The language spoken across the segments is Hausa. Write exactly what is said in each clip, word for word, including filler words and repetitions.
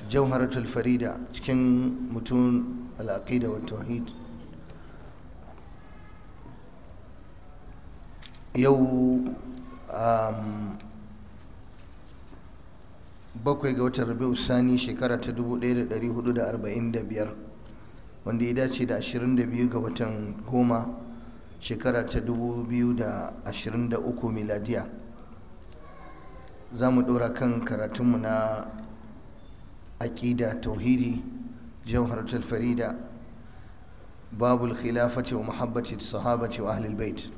jawharatul farida cikin mutum al'aqida wa tauhid. Yau bakwai ga watan rabi'u sani shekara ta dubu ɗaya da ɗari hudu da arba'in da biyar, wanda ya dace da ashirin da biyu ga watan goma shekara ta dubu biyu da ashirin da uku miladiya. Za mu ɗora kan karatunmu na aƙida tauhidi jawharatul farida, babul khilafati wa muhabbati sahabati wa ahlul bait.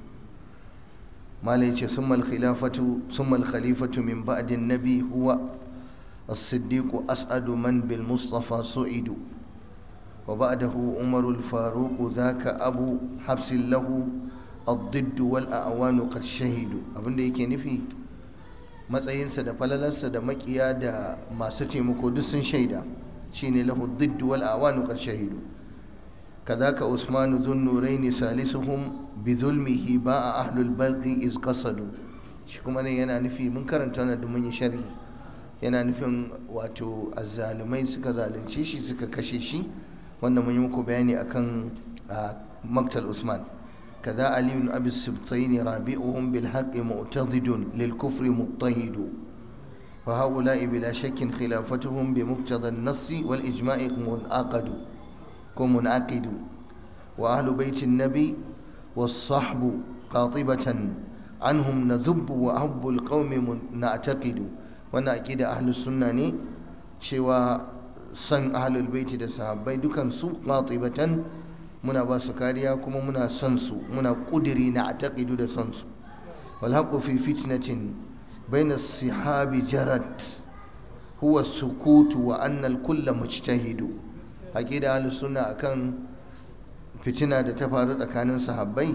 malai ce summa al-khilafatu summa al-khalifatu min ba'di an-nabi huwa as-siddiq as'adu man bil mustafa su'idu wa ba'dahu umar al-faruq dhaka abu habs lahu ad-didd wal a'wan qad shahidu. abinda yake nufi matsayinsa da falalarsa da makiya da masu taimako duk sun shaida, shine lahu ad-didd wal a'wan qad shahidu. كذاك عثمان ذو النورين ثالثهم بظلمه باء أهل البلق إذ قصدوا. shi kuma ne yana nufi mun karanta wannan da mun yi sharhi, yana nufin wato azzalumai suka zalunce shi suka kashe shi, wanda mun yi muku bayani akan maktal Usman. kaza Ali ibn Abi Sibtayn rabi'uhum bil haqqi mu'tadidun lil kufri muttahid wa haula'i bila shakkin khilafatuhum bi muqtada an-nass wal ijma'i munaqadu كم منعقد وأهل بيت النبي والصحب قاطبة عنهم نذب وأحب القوم نعتقد. وانا أكيد أهل السنة ني شوى صن أهل البيت دا صحابي دوكان سو قاطبة منا باسو كاريا كما منا سنسو منا قدري نعتقد دا سنسو. والحق في فتنة بين الصحاب جرت هو السكوت وأن الكل مجتهد. haƙida ahlus sunna akan fitina da ta faru tsakanin sahabbai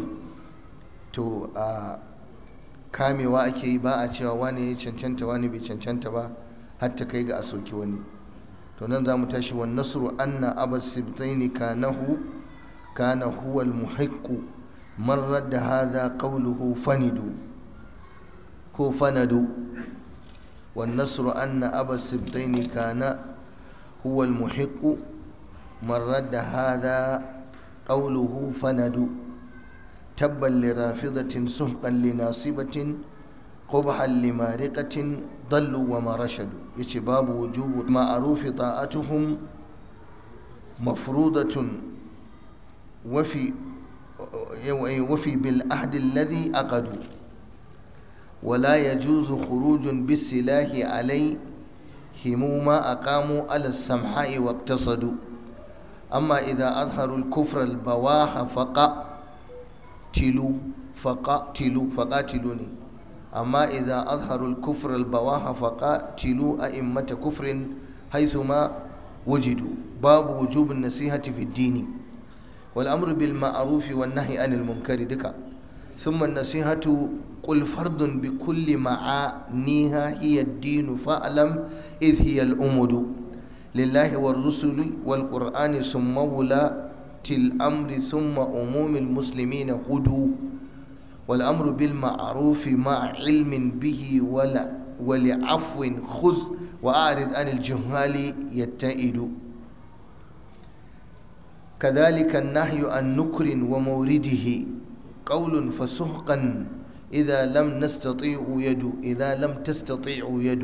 to a kamewa ake yi, ba a cewa wani ya cancanta wani bai cancanta ba har ta kai ga a soki wani. to nan za mu tashi wan nasru anna abas sibtaini kanahu kana huwa al muhiqqu man radda hadha qawluhu fanidu ko fanadu. wan nasru anna abas sibtaini kana huwa al muhiqqu من رد هذا قوله فند تبا لرافضة سحقا لناصبة قبحا لمارقة ضلوا وما رشدوا. باب وجوب معروف طاعتهم مفروضة وفي وفي بالعهد الذي عقدوا ولا يجوز خروج بالسلاح عليهم ما أقاموا على السمحاء واقتصدوا. أما إذا أظهروا الكفر البواح فقاتلوا فقاتلوا فقاتلوني أما إذا أظهروا الكفر البواح فقاتلوا أئمة كفر حيثما وجدوا. باب وجوب النصيحة في الدين والأمر بالمعروف والنهي عن المنكر دكا. ثم النصيحة قل فرض بكل معانيها هي الدين فاعلم إذ هي الأمد لله والرسل والقرآن ثم ولاة الأمر ثم عموم المسلمين هدوا. والأمر بالمعروف مع علم به ولا ولعفو خذ وأعرض عن الجهال يتئد. كذلك النهي عن نكر ومورده قول فسحقا إذا لم نستطيع يد إذا لم تستطيع يد.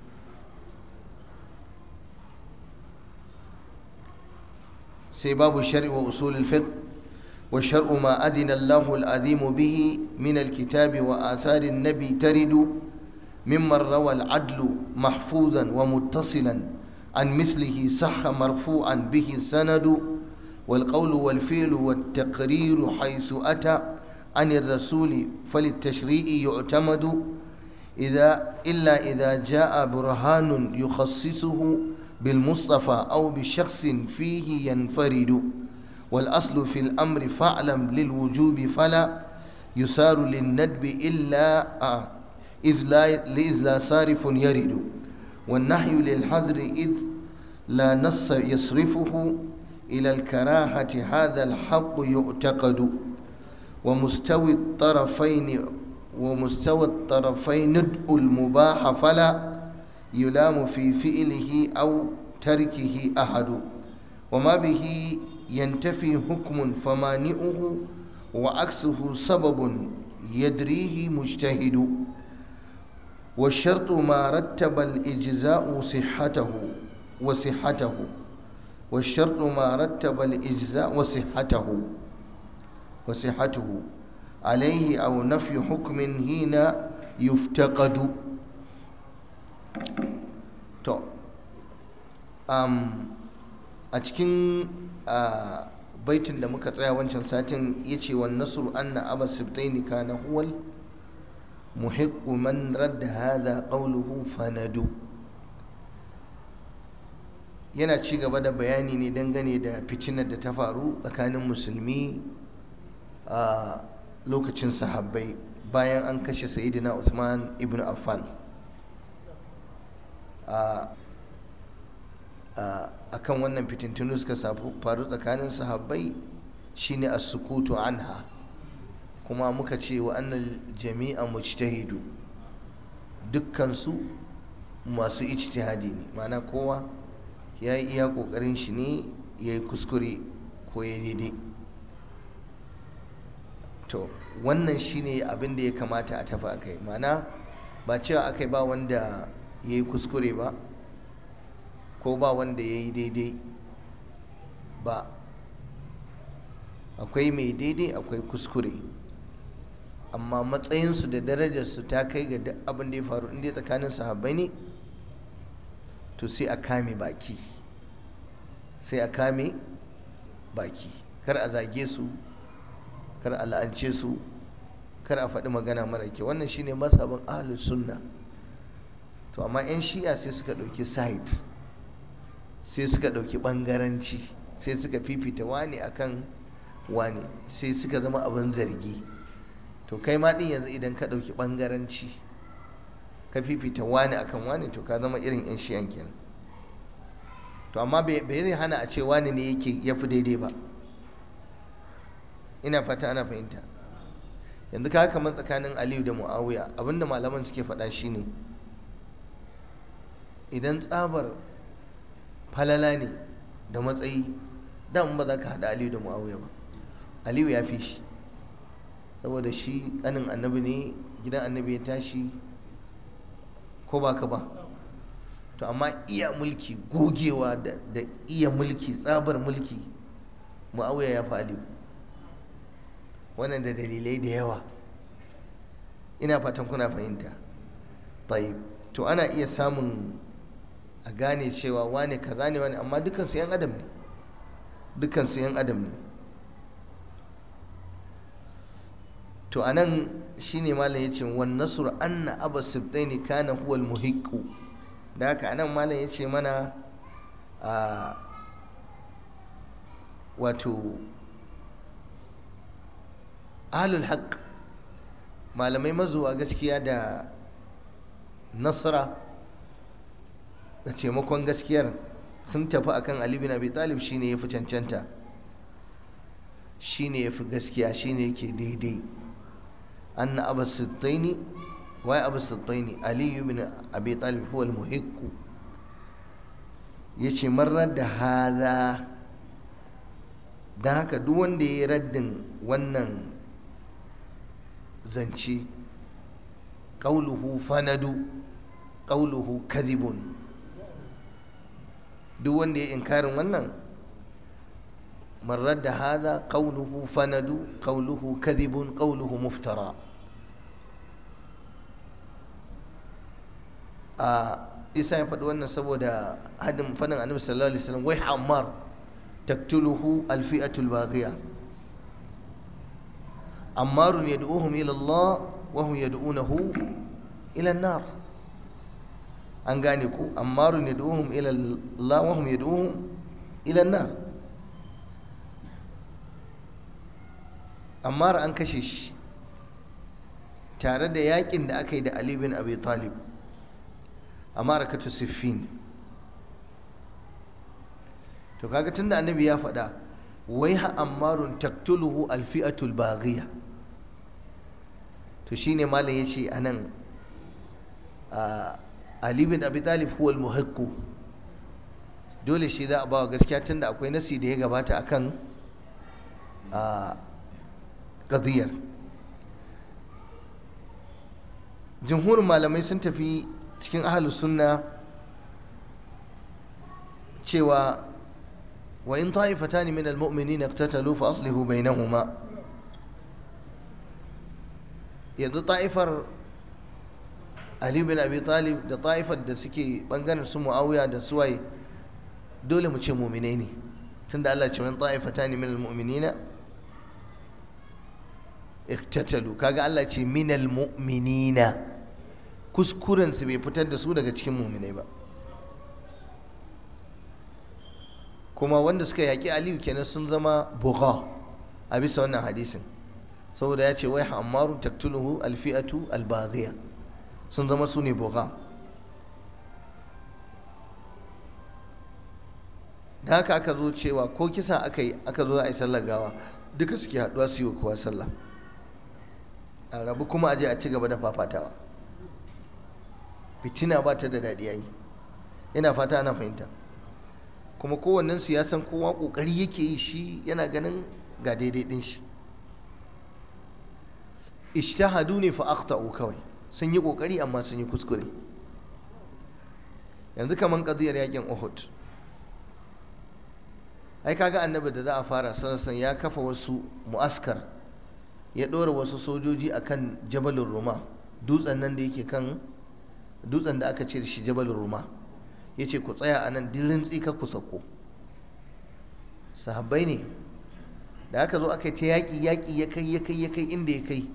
باب الشرع وأصول الفقه والشرع ما أذن الله العظيم به من الكتاب وآثار النبي ترد ممن روى العدل محفوظا ومتصلا عن مثله صح مرفوعا به سند. والقول والفعل والتقرير حيث أتى عن الرسول فللتشريع يعتمد إذا إلا إذا جاء برهان يخصصه بالمصطفى أو بشخص فيه ينفرد. والأصل في الأمر فاعلم للوجوب فلا يسار للندب إلا إذ لا, إذ لا صارف يرد. والنهي للحذر إذ لا نص يصرفه إلى الكراهة هذا الحق يعتقد. ومستوي الطرفين ومستوى الطرفين ندء المباح فلا يلام في فعله أو تركه أحد وما به ينتفي حكم فمانئه وعكسه سبب يدريه مجتهد والشرط ما رتب الإجزاء صحته وصحته والشرط ما رتب الإجزاء وصحته وصحته عليه أو نفي حكم هنا يفتقد. to um, a cikin uh, baitin da muka tsaya wancan satin ya ce wa nasru anna aba sibtaini kana huwal muhiqqu man radda hadha qawluhu fanadu. Yana ci gaba da bayani ne dangane da fitinar da ta faru tsakanin musulmi a lokacin sahabbai bayan an kashe sayyidina Usman ibn Affan. a kan wannan fitintunu suka faru tsakanin sahabbai shine as-sukutu anha, kuma muka ce wa annal jami'a mujtahidu, dukkansu masu ijtihadi ne, ma'ana kowa ya yi iya kokarin shi ne ya yi kuskure ko ya daidai. to wannan shine abin da ya kamata a tafi akai, ma'ana ba cewa akai ba wanda ya yi kuskure ba ko ba wanda ya yi daidai ba, akwai mai daidai akwai kuskure, amma matsayinsu da darajarsu ta kai ga duk abin da ya faru inda tsakanin sahabbai ne to sai a kame baki, sai a kame baki, kar a zage su, kar a la'ance su, kar a faɗi magana mara kyau. Wannan shine mazhabin ahlus sunna. to amma 'yan shi'a sai suka ɗauki side, sai suka ɗauki ɓangaranci, sai suka fifita wani akan wani, sai suka zama abin zargi. to kai ma ɗin yanzu idan ka ɗauki ɓangaranci ka fifita wani akan wani, to ka zama irin 'yan shi'an kenan. to amma bai zai hana a ce wani ne yake ya fi daidai ba, ina fata ana fahimta. yanzu ka kamar tsakanin Aliyu da Muawiya, abinda malaman suke faɗa shine idan tsabar falala ne da matsayi, dan ba za ka haɗa Aliyu da Muawiya ba. Aliyu ya fi shi, saboda shi ƙanin annabi ne, gidan annabi ya tashi, ko ba ka ba. to amma iya mulki, gogewa da, da iya mulki, tsabar mulki, Muawiya ya fi Aliyu. wannan da dalilai da yawa, ina fatan kuna fahimta. tayyib to ana iya samun a gane cewa wane kaza ne wani, amma dukansu yan adam ne, dukansu yan adam ne. to anan shine malam yace wan nasr anna aba sibtaini kana huwa al muhiqqu. da haka anan malam yace mana a wato ahlul haqq, malamai mazuwa gaskiya da nasara da taimakon gaskiyar, sun tafi akan Ali bin Abi Talib shine yafi cancanta, shine yafi gaskiya, shine yake daidai. anna abu sittaini wai abu sittaini Ali bin Abi Talib huwa al-muhiqqu, yace marar da haza. dan haka duk wanda ya yi raddin wannan zance, qauluhu fanadu qauluhu kadhibun, duk wanda ya inkarin wannan, marar da hada qauluhu fanadu qauluhu kadhibun qauluhu muftara. a isa ya faɗi wannan saboda hadin fadin annabi sallallahu alaihi wasallam, wai Ammar taktuluhu alfi'atul baghiya, Ammarun yad'uhum ila Allah wa hum yad'unahu ila an-nar. an gane ku, Ammarun yad'uhum ila Allah wa hum yad'uhum ila an-nar. Ammar an kashe shi tare da yakin da aka yi da Ali bin Abi Talib a marakatu Siffin. to kaga tunda annabi ya faɗa wai ha Ammarun taktuluhu alfi'atul baghiya, to shine malam yace anan Ali bin Abi Talib huwa al-muhiqqu, dole shi za a ba wa gaskiya tunda akwai nasi da ya gabata akan a qadiyar. jumhurin malamai sun tafi cikin ahlus sunna cewa wa in ta'ifatani min almu'minina iqtatalu fa aslihu bainahuma. yanzu ta'ifar Ali bin Abi Talib da ta'ifar da suke bangaren su Muawiya da suwaye dole mu ce mu'minai ne tunda Allah ce wa in ta'ifatani min almu'minina iqtatalu, kaga Allah ce min almu'minina, kuskuren su bai fitar da su daga cikin mu'minai ba. kuma wanda suka yaƙi Aliyu kenan sun zama bugha a bisa wannan hadisin, saboda ya ce wai Ammaru taqtuluhu alfi'atu albaghiya, sun zama su ne bugha. da haka aka zo cewa ko kisa aka yi aka zo a yi sallar gawa duka suke haɗuwa su yi wa kowa sallah, a rabu kuma a je a ci gaba da fafatawa. fitina ba ta da daɗi yayi, ina fata ana fahimta. kuma kowannen su ya san kowa kokari yake yi, shi yana ganin ga daidai din shi. ijtihadu ne fa akhta'u, kawai sun yi kokari amma sun yi kuskure. yanzu kaman qadiyar yakin Uhud, ai kaga annabi da za a fara sansan ya kafa wasu mu'askar, ya dora wasu sojoji akan jabalin Ruma, dutsen nan da yake kan dutsen da aka ce shi jabalin Ruma, ya ce ku tsaya a nan dirin tsikar ku sauko. sahabbai ne da aka zo aka yi ta yaƙi yaƙi ya kai ya kai ya kai inda ya kai,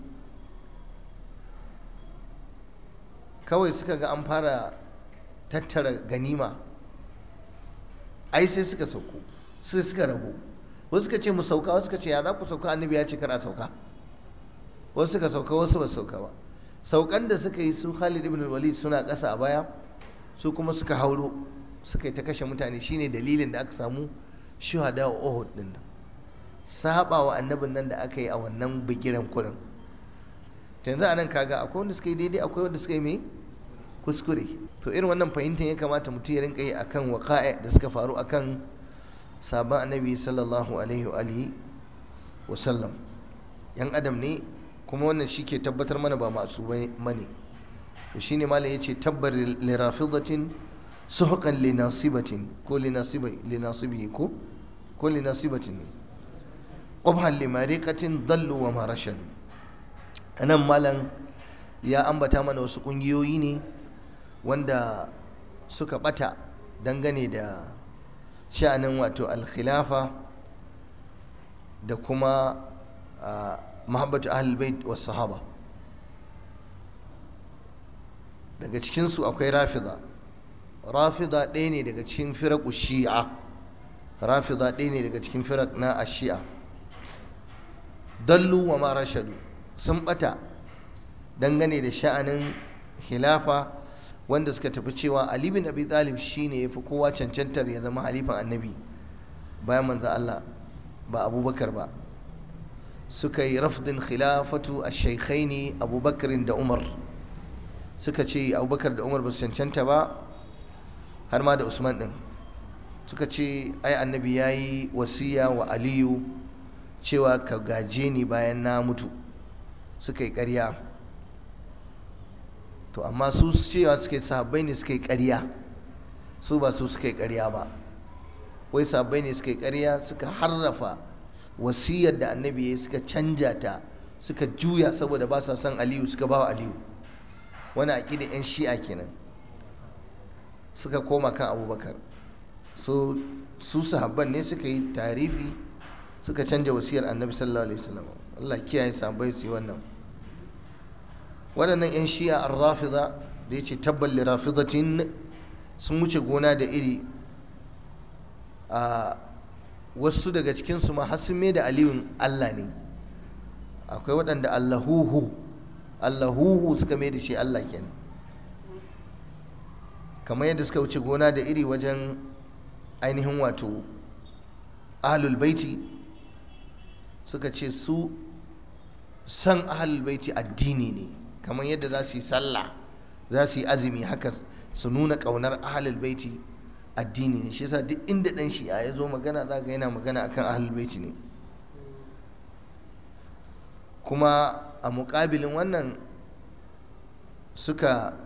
kawai suka ga an fara tattara ganima, ai sai suka sauko, sai suka rabu. wasu suka ce mu sauka, wasu suka ce ya za ku sauka, annabi ya ce kar a sauka. wasu suka sauka, wasu ba sauka ba. saukan da suka yi su Khalid ibn Walid suna ƙasa a baya, su kuma suka hauro suka yi ta kashe mutane. shine dalilin da aka samu shuhada wa Uhud din nan, saba wa annabin nan da aka yi a wannan bigiran kurin. to yanzu anan kaga akwai wanda suka yi daidai, akwai wanda suka yi mai kuskure. to irin wannan fahimtar ya kamata mutum ya rinka yi akan waqa'i da suka faru akan sabon annabi sallallahu alaihi wa alihi wa sallam. yan adam ne, kuma wannan shi ke tabbatar mana ba masu bane. shi ne malam ya ce tabbar lirafidatin suhukan linasibatin ko linasibi ko ko linasibatin ƙwabhan limarikatin dallu wa marashadu. a nan malam ya ambata mana wasu ƙungiyoyi ne wanda suka ɓata dangane da sha'anin wato alkhilafa da kuma mahabbatu ahlul bait was sahaba. daga cikinsu akwai rafida. rafida ɗaya ne daga cikin firaku shi'a, rafida ɗaya ne daga cikin firak na ashi'a. dallu wa ma rashadu, sun bata dangane da sha'anin khilafa, wanda suka tafi cewa Ali bin Abi Talib shine yafi kowa cancantar ya zama halifan annabi bayan manzo Allah, ba Abubakar ba. suka yi rafdin khilafatu ash-shaykhaini Abubakar da Umar, suka ce Abubakar da Umar ba su cancanta ba, har ma da Usman din. suka ce ai annabi yayi wasiya wa Aliyu cewa ka gaje ni bayan na mutu. suka yi ƙarya. to amma su cewa suka yi sahabbai ne suka yi ƙarya, su ba su suka yi ƙarya ba. wai sahabbai ne suka yi ƙarya, suka harrafa wasiyar da annabi ya suka canja ta, suka juya saboda ba sa son Aliyu, suka ba wa Aliyu. wani aƙidar 'yan shi'a kenan, suka koma kan Abubakar. so su sahabban ne suka yi tarifi, suka canja wasiyar annabi sallallahu alaihi wasallam. Allah kiyaye sahabbai su yi wannan. waɗannan 'yan shi'a ar-rafida da yace tabbal li rafidatin sun wuce gona da iri. a wasu daga cikin su ma har sun mai da Aliyun Allah ne. akwai waɗanda Allahuhu Allahuhu suka mai da shi Allah kenan, kamar yadda suka wuce gona da iri wajen ainihin wato ahlul baiti. suka ce su san ahlul baiti addini ne, kamar yadda za su yi sallah, za su yi azumi, haka su nuna ƙaunar ahlul baiti addini ne. Shi yasa duk inda dan shi'a ya zo magana za ga yana magana akan ahlul baiti ne. Kuma a muƙabilin wannan suka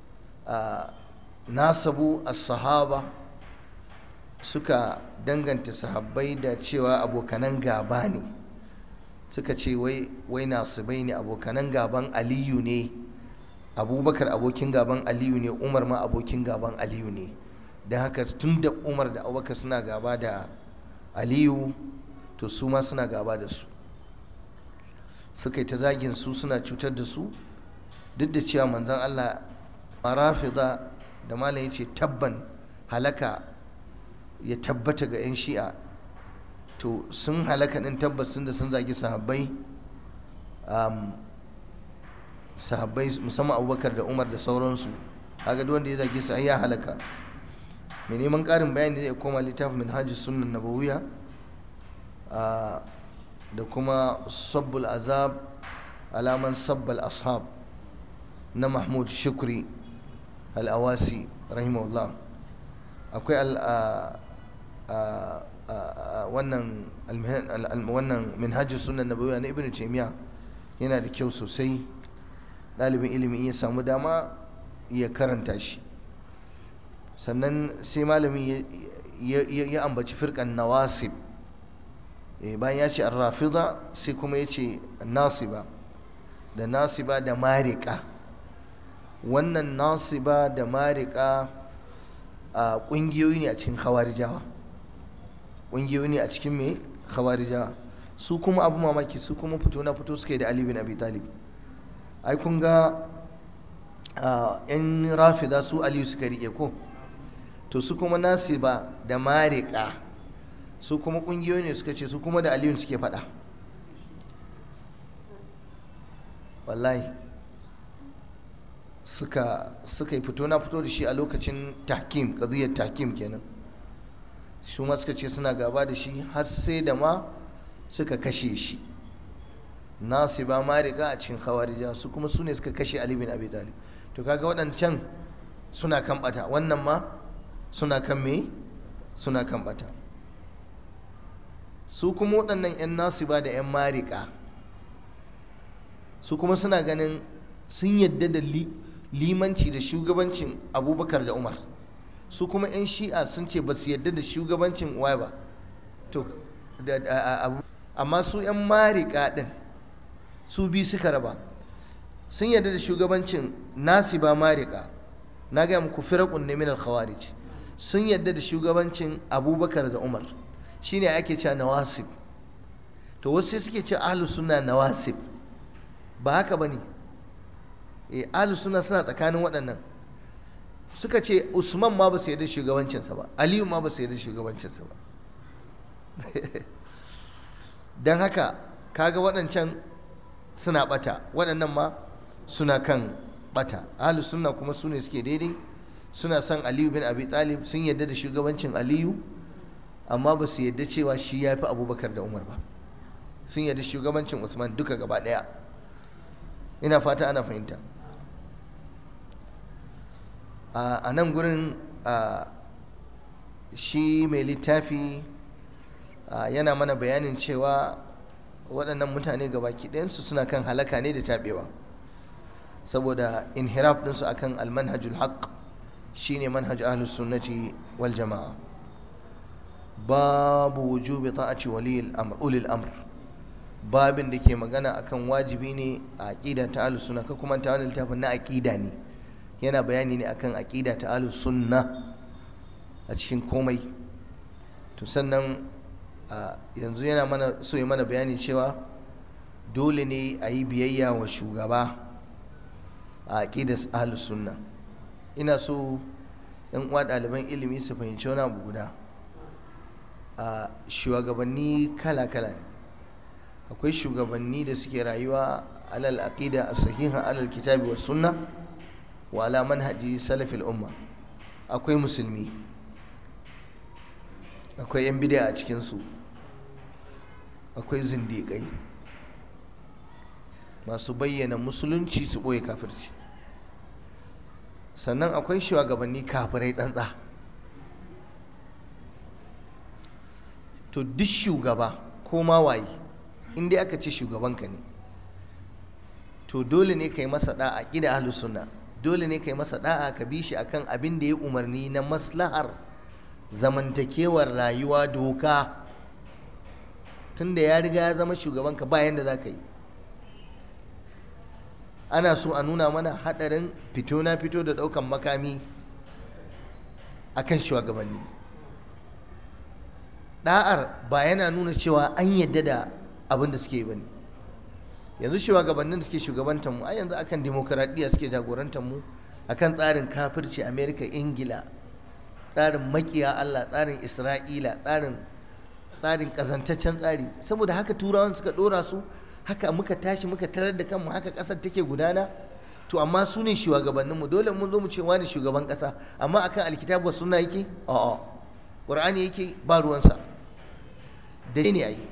nasabu as-sahaba, suka danganta sahabbai da cewa abokanan gaba ne. Suka ce wai wai nasibai ne, abokanan gaban aliyu ne. Abubakar abokin gaban aliyu ne, umar ma abokin gaban aliyu ne. Don haka tun da umar da abubakar suna gaba da aliyu, to su ma suna gaba da su. Suka yi ta zagin su, suna cutar da su, duk da cewa manzon Allah marafida da malam yace tabban halaka ya tabbata ga 'yan shi'a, to sun halaka din tabbas tun da sun zagi sahabbai, um, sahabbai musamman abubakar da umar da sauransu. Haka duk wanda ya zagi su ai ya halaka. Mai neman ƙarin bayani zai koma littafin minhajus sunan nabawiyya da kuma sabbul azab alaman sabbal ashab na mahmud shukri al-awasi rahimahullah. Akwai wannan wannan minhajus sunan nabawiyya na ibnu taymiya, yana da kyau sosai ɗalibin ilimi ya samu dama ya karanta shi. Sannan sai malami ya ambaci firkan nawasib, bayan ya ce ar-rafida sai kuma ya ce nasiba da nasiba da marika. Wannan nasiba da marika a ƙungiyoyi ne a cikin khawarijawa, ƙungiyoyi ne a cikin mai khawarijawa. Su kuma abu mamaki, su kuma fito na fito suka yi da Ali bin Abi Talib. Ai kun ga yan rafida su Aliyu suka rike ko, to su kuma nasiba da marika su kuma kungiyoyi ne suka ce su kuma da Aliyu suke fada. Wallahi suka suka yi fito na fito da shi a lokacin tahkim, qadiyar tahkim kenan. Su ma suka ce suna gaba da shi har sai da ma suka kashe shi. Nasiba marika a cikin khawarija su kuma su ne suka kashe Ali bin Abi Talib. To kaga waɗancan suna kan bata, wannan ma suna kan me suna kan bata. Su kuma waɗannan 'yan nasiba da 'yan marika su kuma suna ganin sun yadda da limanci da shugabancin Abubakar da Umar. Su kuma 'yan shi'a sun ce ba su yadda da shugabancin waye ba, to amma su 'yan marika din su bi suka raba. Sun yadda da shugabancin nasiba marika, na gaya muku firaqun ne min al-khawarij. Sun yadda da shugabancin Abubakar da Umar, shine ake cewa nawasib. To wasu suke ce ahlus sunna nawasib, ba haka bane. Eh ahlus sunna suna tsakanin waɗannan. Suka ce Usman ma ba su yadda shugabancinsa ba, Aliyu ma ba su yadda shugabancinsa ba. Dan haka kaga waɗancan suna bata, waɗannan ma suna kan bata. Ahlus sunna kuma su ne suke daidai, suna son Aliyu bin Abi Talib, sun yadda da shugabancin Aliyu, amma ba su yadda cewa shi ya fi Abubakar da Umar ba. Sun yadda shugabancin Usman duka gaba ɗaya. Ina fata ana fahimta. A nan gurin shi mai littafi yana mana bayanin cewa waɗannan mutane gabaki ɗayansu suna kan halaka ne da taɓewa, saboda inhiraf ɗinsu akan almanhajul haqq shine manhaj ahlus sunnati wal jama'a. Babu wujubi ta'ati waliyil amr ulil amr, babin da ke magana akan wajibi ne a aqida ta ahlus sunna. Ka kuma ta wannan littafin na aqida ne, yana bayani ne akan aqida ta ahlus sunna a cikin komai. To sannan yanzu yana mana so ya mana bayani cewa dole ne a yi biyayya wa shugaba a aqidar ahlus sunna. Ina so yan uwa ɗaliban ilimi su fahimci wani abu guda. A shugabanni kala-kala ne. Akwai shugabanni da suke rayuwa alal aqida as-sahiha alal kitabi was sunna wa ala manhaji salafil umma. Akwai musulmi, akwai yan bid'a a cikin su, akwai zindiƙai masu bayyana musulunci su ɓoye kafirci. Sannan akwai shugabanni kafirai tsantsa, to duk shugaba ko ma waye in dai aka ce shugabanka ne to dole ne ka yi masa da'a ƙida ahlus sunna, dole ne ka yi masa da'a ka bi shi akan abin da ya umarni na maslahar zamantakewar rayuwa doka, tunda ya riga ya zama shugabanka ba yanda za ka yi. Ana so a nuna mana haɗarin fito na fito da ɗaukan makami akan shugabanni. Da'ar ba yana nuna cewa an yadda da abin da suke yi ba ne. Yanzu shugabannin da suke shugabantar mu a yanzu akan demokaradiyya suke jagorantar mu, akan tsarin kafirci, Amerika, Ingila, tsarin makiya Allah, tsarin Isra'ila, tsarin tsarin kazantaccen tsari. Saboda haka turawan suka dora su, haka muka tashi muka tarar da kanmu, haka kasar take gudana. To amma su ne shugabanninmu, dole mun zo mu ce wani shugaban kasa, amma akan alkitabu wa sunna yake a'a, Qur'ani yake ba ruwansa da ne ayi.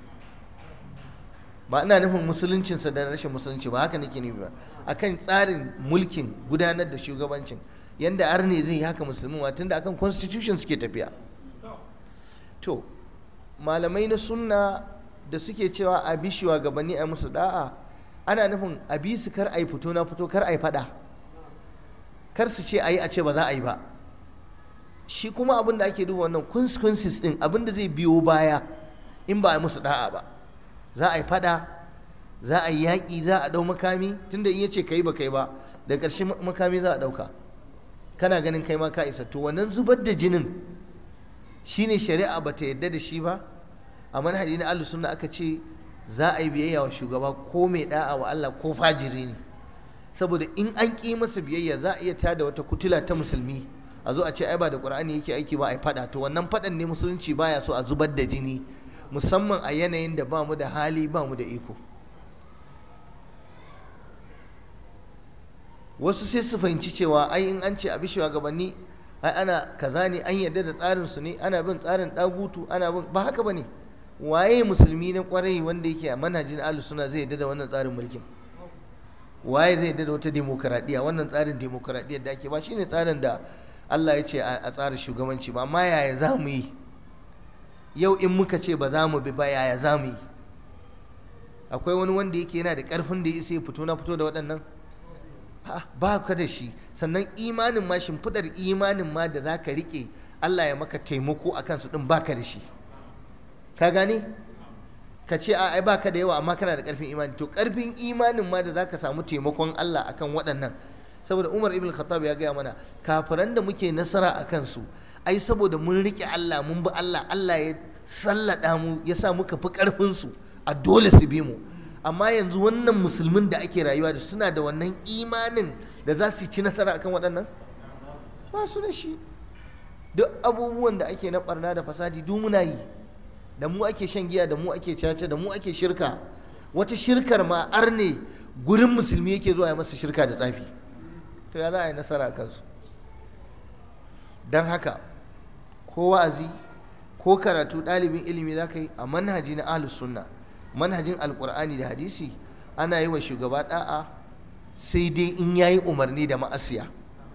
Ba ina nufin musuluncinsa da rashin musulunci ba, haka nake nufi ba, akan tsarin mulkin gudanar da shugabancin yanda arne zai yi haka musulmi ma, tunda akan constitution suke tafiya. To malamai na sunna da suke cewa a bi shugabanni a musu da'a, ana nufin a bi su kar a yi fito na fito, kar a yi fada, kar su ce a yi a ce ba za a yi ba. Shi kuma abin da ake duba wannan consequences din, abin da zai biyo baya in ba a musu da'a ba. Za a yi fada, za a yi yaƙi, za a ɗau makami, tunda in yace kai ba kai ba, da ƙarshe makami za a ɗauka, kana ganin kai ma ka isa. To wannan zubar da jinin shine shari'a ba ta yadda da shi ba. A manhaji na ahlus sunna aka ce za a yi biyayya wa shugaba ko mai da'a wa Allah ko fajiri ne, saboda in an ƙi masa biyayya za a iya tada wata kutula ta musulmi, a zo a ce ai ba da Qur'ani yake aiki ba, ai fada. To wannan fadan ne musulunci baya so, a zubar da jini, musamman a yanayin da ba mu da hali, ba mu da iko. Wasu sai su fahimci cewa ai in an ce a bi shugabanni ai ana kaza ne, an yarda da tsarin su ne, ana bin tsarin dagutu, ana bin, ba haka bane. Waye musulmi na kwarai wanda yake a manhajin ahlus sunna zai yarda da wannan tsarin mulkin? Waye zai yarda da wata demokradiya? Wannan tsarin demokradiyya da ake ba shine tsarin da Allah ya ce a tsarin shugabanci ba. Amma yaya za mu yi yau in muka ce ba za mu bi ba, yaya za mu yi? Akwai wani wanda yake yana da ƙarfin da ya isa ya fito na fito da waɗannan? Ba ka da shi. Sannan imanin ma, shimfiɗar imanin ma da za ka riƙe Allah ya maka taimako a kansu ɗin, ba ka da shi. Ka gane? Ka ce a ai ba ka da yawa amma kana da ƙarfin imani. To ƙarfin imanin ma da za ka samu taimakon Allah akan waɗannan, saboda Umar ibn Khattab ya gaya mana kafiran da muke nasara a kansu ai saboda mun riƙe Allah, mun bi Allah, Allah ya sallada mu, ya sa muka fi ƙarfinsu, a dole su bi mu. Amma yanzu wannan musulmin da ake rayuwa da suna da wannan imanin da za su ci nasara akan waɗannan? Ba su da shi. Duk abubuwan da ake na ɓarna da fasadi duk muna yi, da mu ake shan giya, da mu ake caca, da mu ake shirka. Wata shirkar ma arne gurin musulmi yake zuwa ya masa shirka da tsafi. To ya za a yi nasara a kansu? Don haka ko wa'azi ko karatu ɗalibin ilimi za ka yi a manhaji na ahlus sunna, manhajin alƙur'ani da hadisi, ana yi wa shugaba ɗa'a sai dai in ya yi umarni da ma'asiya,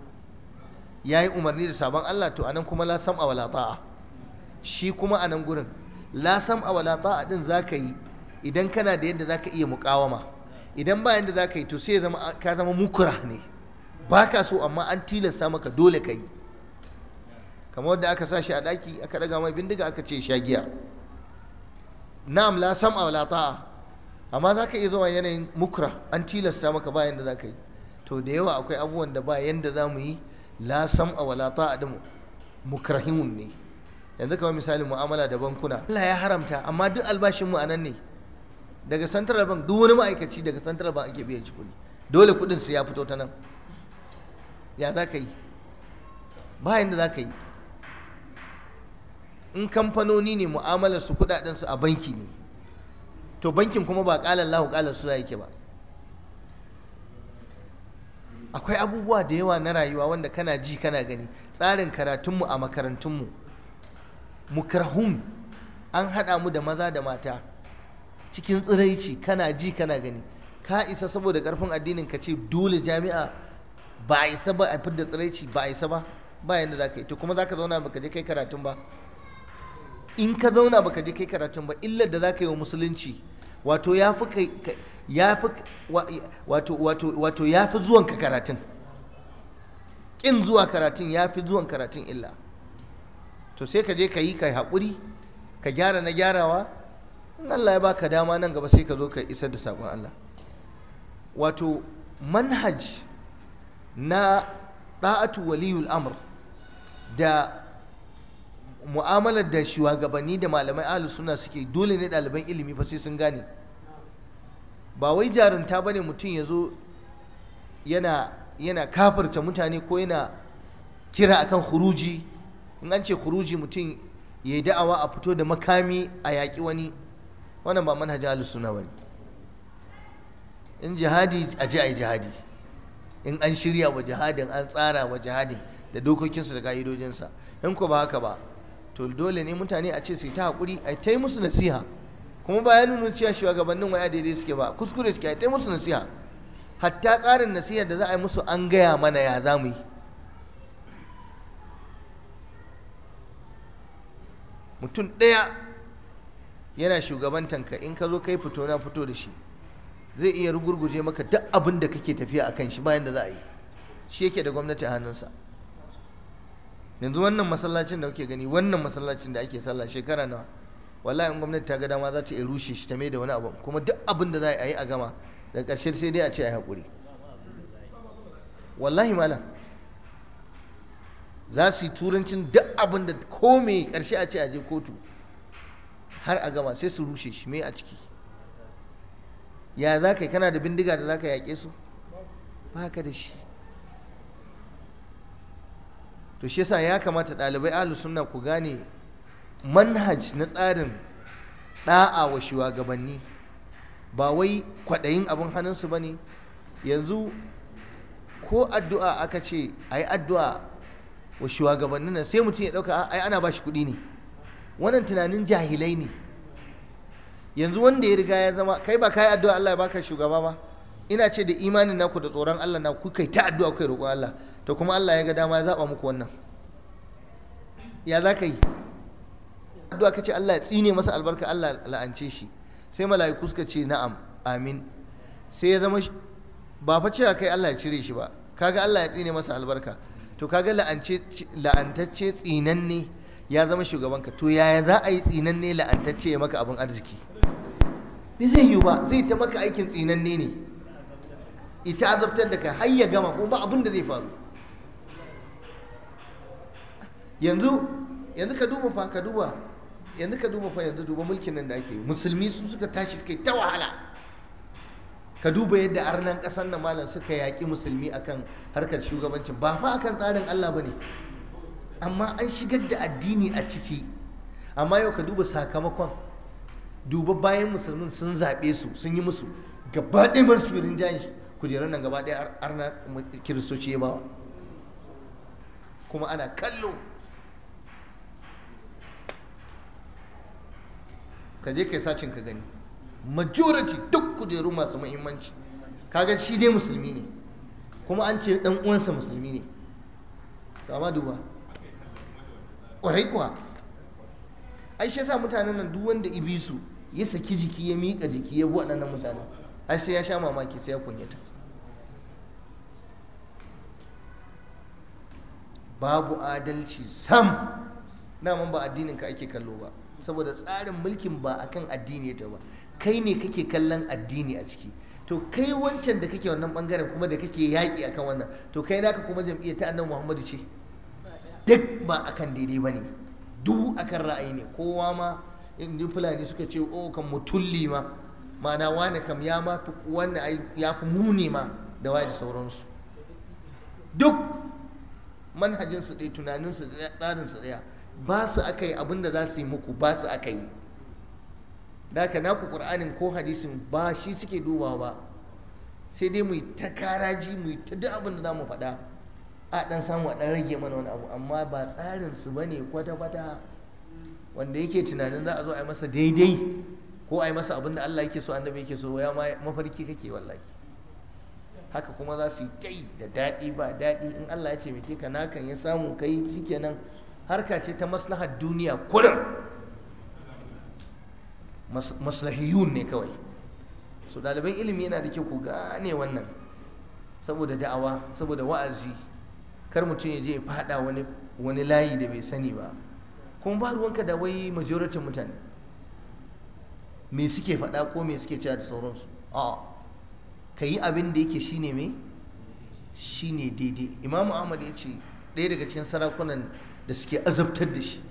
ya yi umarni da sabon Allah, to anan kuma la sam'a wala ta'a. Shi kuma anan gurin la sam'a wala ta'a din za ka yi idan kana da yadda za ka iya muƙawama. Idan ba yadda za ka yi to sai ka zama mukurah ne, ba ka so amma an tilasta maka dole ka yi. Kamar wadda aka sa shi a ɗaki aka ɗaga mai bindiga aka ce sha giya. Na'am la sam'a wala ta'a, amma za ka iya zuwa yanayin mukra, an tilasta maka ba yanda za ka yi. To da yawa akwai abubuwan da ba yanda za mu yi, la sam'a wala ta'a din mukrahimun ne. Yanzu kamar misali mu'amala da bankuna, Allah ya haramta amma duk albashin mu anan ne. Daga central bank duk wani ma'aikaci daga central bank ake biyan shi kuɗi, dole kuɗin su ya fito ta nan. Ya za ka yi? Ba yanda za ka yi. In kamfanoni ne mu'amalar su kudaden su a banki ne, to bankin kuma ba ƙalar lahu ƙalar suna yake ba. Akwai abubuwa da yawa na rayuwa wanda kana ji kana gani. Tsarin karatunmu a makarantunmu mukrahun, an haɗa mu da maza da mata cikin tsiraici, kana ji kana gani. Ka isa saboda ƙarfin addinin ka ce dole jami'a ba a isa ba a fidda tsiraici, ba a isa ba, ba yanda za ka yi. To kuma za ka zauna baka je kai karatun ba. in ka zauna baka je kai karatun ba, illar da za ka yi wa musulunci wato ya fi wato wato wato ya fi zuwan ka karatun. ƙin zuwa karatun ya fi zuwan karatun illa. To sai ka je ka yi kai haƙuri, ka gyara na gyarawa, in Allah ya baka dama nan gaba sai ka zo ka isar da saƙon Allah. Wato manhaj na ɗa'atu waliyul amr da mu'amalar da shugabanni da malamai ahlus sunna suke, dole ne ɗaliban ilimi fa sai sun gane. Ba wai jarunta bane mutum ya zo yana yana kafirta mutane ko yana kira akan khuruji. In an ce khuruji mutum ya yi da'awa a fito da makami a yaƙi wani, wannan ba manhajin ahlus sunna bane. In jihadi a ji a yi jihadi, in an shirya wa jihadin, an tsara wa jihadin da dokokinsa da ka'idojinsa. In ko ba haka ba, to dole ne mutane a ce su yi ta haƙuri, a ta yi musu nasiha. Kuma ba ya nuna cewa shugabannin waya daidai suke ba, kuskure suke, a ta yi musu nasiha. Hatta tsarin nasiha da za a yi musu an gaya mana ya za mu yi. Mutum ɗaya yana shugabantanka, in ka zo kai fito na fito da shi, zai iya rugurguje maka duk abin da kake tafiya a kan shi bayan da za a yi. Shi yake da gwamnati a hannunsa. Yanzu wannan masallacin da kuke gani, wannan masallacin da ake sallah shekara nawa, wallahi in gwamnati ta ga dama za ta iya rushe shi ta mai da wani abu, kuma duk abin da za a yi a gama, da ƙarshe sai dai a ce a yi haƙuri. Wallahi malam, za su yi turancin duk abin da kome ƙarshe a ce a je kotu har a gama, sai su rushe shi. Me a ciki? Ya za ka yi? Kana da bindiga da za ka yaƙe su? Ba ka da shi. To shi yasa ya kamata ɗalibai ahlus sunna ku gane manhaj na tsarin ɗa'a wa shugabanni, ba wai kwaɗayin abin hannunsu ba ne. Yanzu ko addu'a aka ce a yi addu'a wa shugabannin nan, sai mutum ya ɗauka ai ana ba shi kuɗi ne. Wannan tunanin jahilai ne. Yanzu wanda ya riga ya zama, kai ba ka yi addu'a Allah ya baka shugaba ba, ina ce da imanin naku da tsoron Allah na ku kai ta addu'a kai roƙon Allah, to kuma Allah ya ga dama ya zaɓa muku wannan, ya za ka yi? Addu'a ka ce Allah ya tsine masa albarka, Allah la'ance shi, sai mala'iku suka ce na'am amin, sai ya zama ba fa cewa kai Allah ya cire shi ba, kaga Allah ya tsine masa albarka, to kaga la'ance la'antacce tsinanne ya zama shugabanka. To yaya za a yi tsinanne la'antacce ya maka abin arziki? Bai zai yiwu ba, zai ta maka aikin tsinanne ne, ita azabtar da ka har ya gama, kuma ba abin da zai faru. Yanzu yanzu ka duba fa ka duba yanzu ka duba fa yanzu duba mulkin nan da ake yi, musulmi su suka tashi kai ta wahala. Ka duba yadda arnan ƙasar nan malam suka yaƙi musulmi akan harkar shugabancin, ba fa akan tsarin Allah bane, amma an shigar da addini a ciki. Amma yau ka duba sakamakon, duba bayan musulmin sun zaɓe su, sun yi musu gaba ɗaya masu firin jayin kujerar nan gaba ɗaya arna kiristoci ya bawa, kuma ana kallo. Ka je kai sacin ka gani, majority duk kujeru masu muhimmanci kaga shi dai musulmi ne, kuma an ce dan uwansa musulmi ne. To amma duba, ƙwarai kuwa, ai shi yasa mutanen nan duk wanda ibi su ya saki jiki ya miƙa jiki ya bi waɗannan mutanen, ai sai ya sha mamaki, sai ya kunyata. Babu adalci sam, daman ba addinin ka ake kallo ba, saboda tsarin mulkin ba akan addini ta ba, kai ne kake kallon addini a ciki. To kai wancan da kake wannan bangaren kuma da kake yaƙi akan wannan, to kai naka kuma jam'iyyar ta annabi Muhammadu ce, duk ba akan daidai bane, duk akan ra'ayi ne. Kowa ma in Fulani suka ce o kan mutulli ma, ma'ana wani kam ya ma fi wannan ya fi muni ma da waye da sauransu. Duk manhajinsu ɗaya, tunaninsu ɗaya, tsarinsu ɗaya, ba su aka yi abin da za su yi muku, ba su aka yi. Da haka naku ƙur'anin ko hadisin ba shi suke dubawa ba, sai dai mu yi ta karaji, mu yi ta duk abin da za mu faɗa, a ɗan samu a ɗan rage mana wani abu, amma ba tsarinsu ba ne kwata-kwata. Wanda yake tunanin za a zo a yi masa daidai ko a yi masa abin da Allah yake so, annabi yake so, ya mafarki kake wallahi. Haka kuma za su yi tai da daɗi ba daɗi, in Allah ya taimake ka nakan ya samu kai shikenan. Harka ce ta maslahar duniya kurin, maslahiyun ne kawai. So ɗaliban ilimi yana da kyau ku gane wannan, saboda da'awa, saboda wa'azi, kar mutum ya je ya fada wani wani layi da bai sani ba. Kuma ba ruwanka da wai majoritin mutane me suke faɗa ko me suke cewa da sauransu. a ka yi abin da yake shine me shine daidai. Imamu Ahmad ya ce ɗaya daga cikin sarakunan da suke azabtar da shi,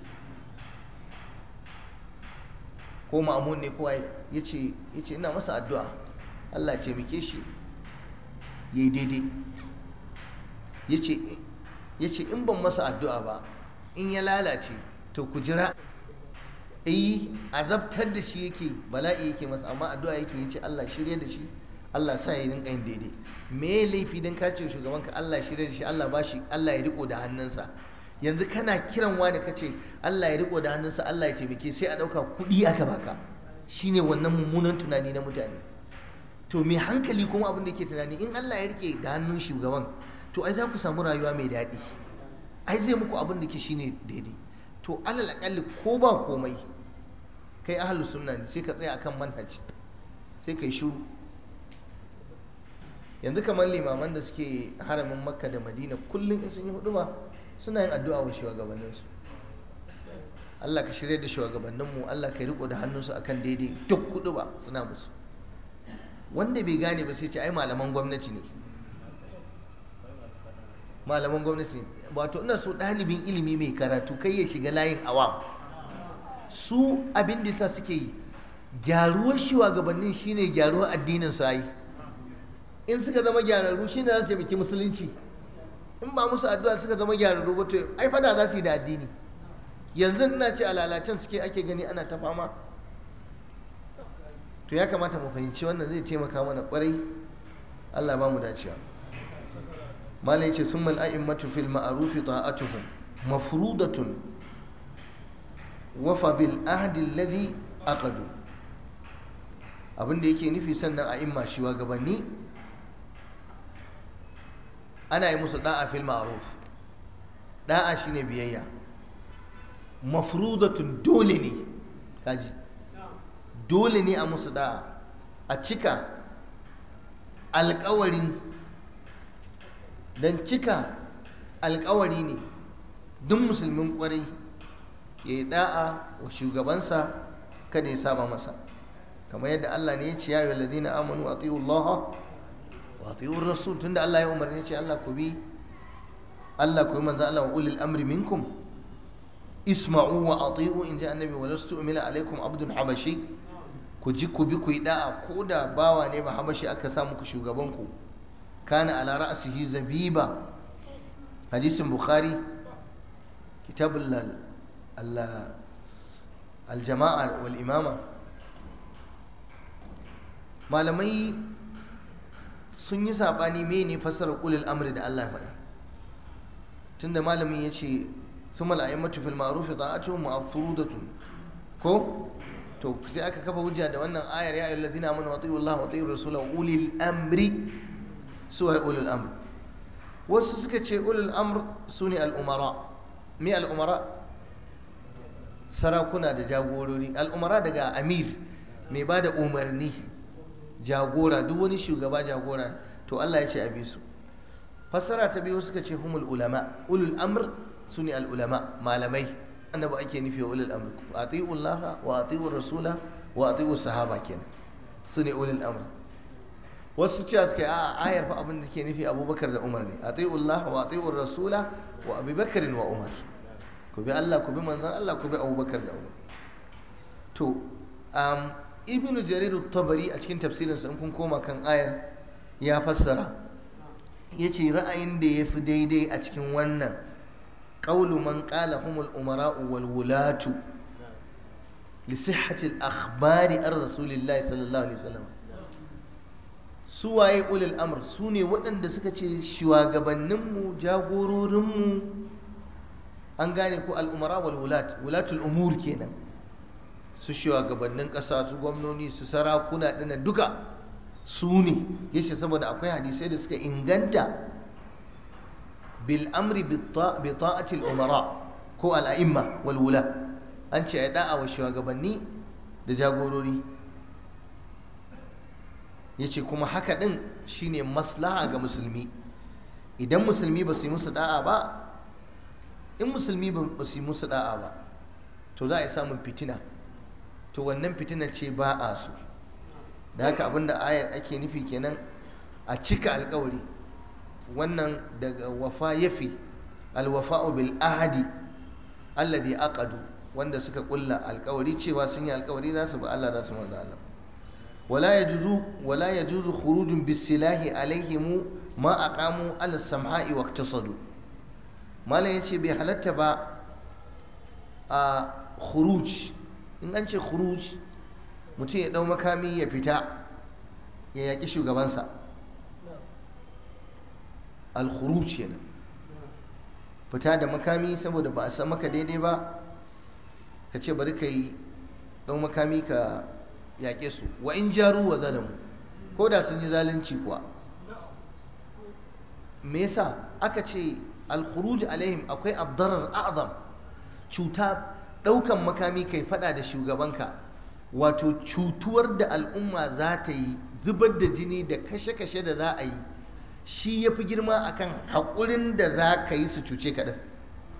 ko Ma'mun ne kowa, ya ce ina masa addu'a Allah ya taimake shi ya yi daidai. ya ce in ban masa addu'a ba, in ya lalace to ku jira. eh azabtar da shi yake, bala'i yake masa, amma addu'a yake, yace Allah shirye da shi, Allah sa ya rinka yin daidai. me laifi dan ka ce shugaban ka Allah shirye da shi, Allah bashi, Allah ya riko da hannunsa. yanzu kana kiran wani kace Allah ya riko da hannunsa, Allah ya taimake, sai a dauka kuɗi aka baka. shine wannan mummunan tunani na mutane. to me hankali kuma abin da yake tunani, in Allah ya rike da hannun shugaban, to ai za ku samu rayuwa mai daɗi, ai zai muku abin da ke shine daidai. to alal akalli ko ba komai, kai ahlus sunna ne, sai ka tsaya akan manhaji, sai kai shiru. yanzu kamar limaman da suke haramin Makka da Madina, kullum in sun yi huduba suna yin addu'a wa shugabanninsu. Allah ka shirye da shugabanninmu, Allah ka riko da hannunsu akan daidai, duk huduba suna musu. wanda bai gane ba sai ce ai malaman gwamnati ne, malaman gwamnati. wato ina so ɗalibin ilimi mai karatu kai ya shiga layin awam. su abin da yasa suke yi, gyaruwar shugabannin shine gyaruwar addinin su. ai in suka zama gyararru shine za su taimaki musulunci. in ba musu addu'a suka zama gyararru ba, to ai fada za su yi da addini. yanzu ina ce a lalacen suke ake gani ana ta fama. to ya kamata mu fahimci wannan, zai taimaka mana kwarai. Allah ba mu dacewa. malai ce summal a'immatu fil ma'ruf ta'atuhum mafrudatun wafa bil ahdi alladhi aqadu. abin da yake nufi sannan a'imma shugabanni ana yi musu da'a fil ma'ruf. da'a shine biyayya. mafrudatun dole ne, kaji, dole ne a musu da'a, a cika alkawarin. don cika alkawari ne duk musulmin kwarai ya yi da'a wa shugabansa, kada ya saba masa. kamar yadda Allah ne ya ce ya yi walladina amanu ati'u Allah wa ati'u rasul. tunda Allah ya umarni ce Allah ku bi Allah ku yi manzo Allah wa ulil amri minkum isma'u wa ati'u, in ji annabi, wa lastu umila alaikum abdun habashi. ku ji ku bi ku yi da'a, ko da bawa ne ba habashi aka sa muku shugabanku. kana ala ra'sihi zabiba. hadisin bukhari, kitabul al-jama'a wal imama. malamai sun yi sabani mene fassarar ulul amri da Allah ya faɗa. tunda malamin ya ce sumal a'immatu fil ma'ruf ta'atuhum mafrudatun, ko to sai aka kafa hujja da wannan ayar ya ayyuhal ladina amanu atiiu Allah wa atiiu rasula ulil amri. su ai ulul amr. wasu suka ce ulul amr sune al-umara. me al-umara? sarakuna da jagorori. al-umara daga amir, mai ba da umarni, jagora, duk wani shugaba jagora. to Allah ya ce a bi su. fassara ta biyu suka ce humul ulama. ulul amr sune al-ulama, malamai. annabi ake nufi wa ulul amr. ati'u Allah wa ati'u rasula wa ati'u sahaba kenan, sune ulul amr. wasu cewa suka yi a ayar fa abin da ke nufi Abubakar da Umar ne. ati'u Allah wa ati'u rasula wa Abubakar wa Umar. ku bi Allah, ku bi manzon Allah, ku bi Abubakar da Umar. to um, ibnu jarir at-tabari a cikin tafsirinsa in kun koma kan ayar ya fassara, yace ra'ayin da yafi daidai a cikin wannan qawlu man qala humul umara'u wal wulatu li sihhati al-akhbari ar rasulillahi sallallahu alaihi wasallam. su waye ulul amr? su ne waɗanda suka ce shugabanninmu, jagororinmu, an gane ko al-umara wal wulat, wulatul umur kenan, su shugabannin ƙasa, su gwamnoni, su sarakuna ɗina duka su ne. yace saboda akwai hadisai da suka inganta bil amri bi ta'ati al umara ko al a'imma wal wula. an ce ai da'a wa shugabanni da jagorori. Ya ce kuma haka ɗin shine maslaha ga musulmi. Idan musulmi ba su yi musu da'a ba, in musulmi ba su yi musu da'a ba, to za a yi samun fitina, to wannan fitinar ce ba a so. Da haka abinda ayar ake nufi kenan, a cika alkawari. Wannan daga wafa yafi, alwafa'u bil ahadi alladhi aqadu, wanda suka kulla alkawari cewa sun yi alkawari za su ba Allah, za su manzo Allah. wala yajuzu wala yajuzu khurujun bisilahi alaihim ma aqamu ala samha'i wa iqtasadu. malam yace bai halatta ba a khuruj. In an ce khuruj, mutum ya dau makami ya fita ya yaki shugabansa, al-khuruj kenan. Fita da makami saboda ba a san maka daidai ba, ka ce bari ka yi dau makami ka yaƙe su. Wa in jaru wa zalamu, ko da sun yi zalunci kuwa. Me yasa aka ce al-khuruj alaihim? Akwai ad-darar a'zam, cuta. Ɗaukan makami kai fada da shugabanka, wato cutuwar da al'umma za ta yi, zubar da jini da kashe-kashe da za a yi, shi ya fi girma akan haƙurin da za ka yi su cuce ka ɗin.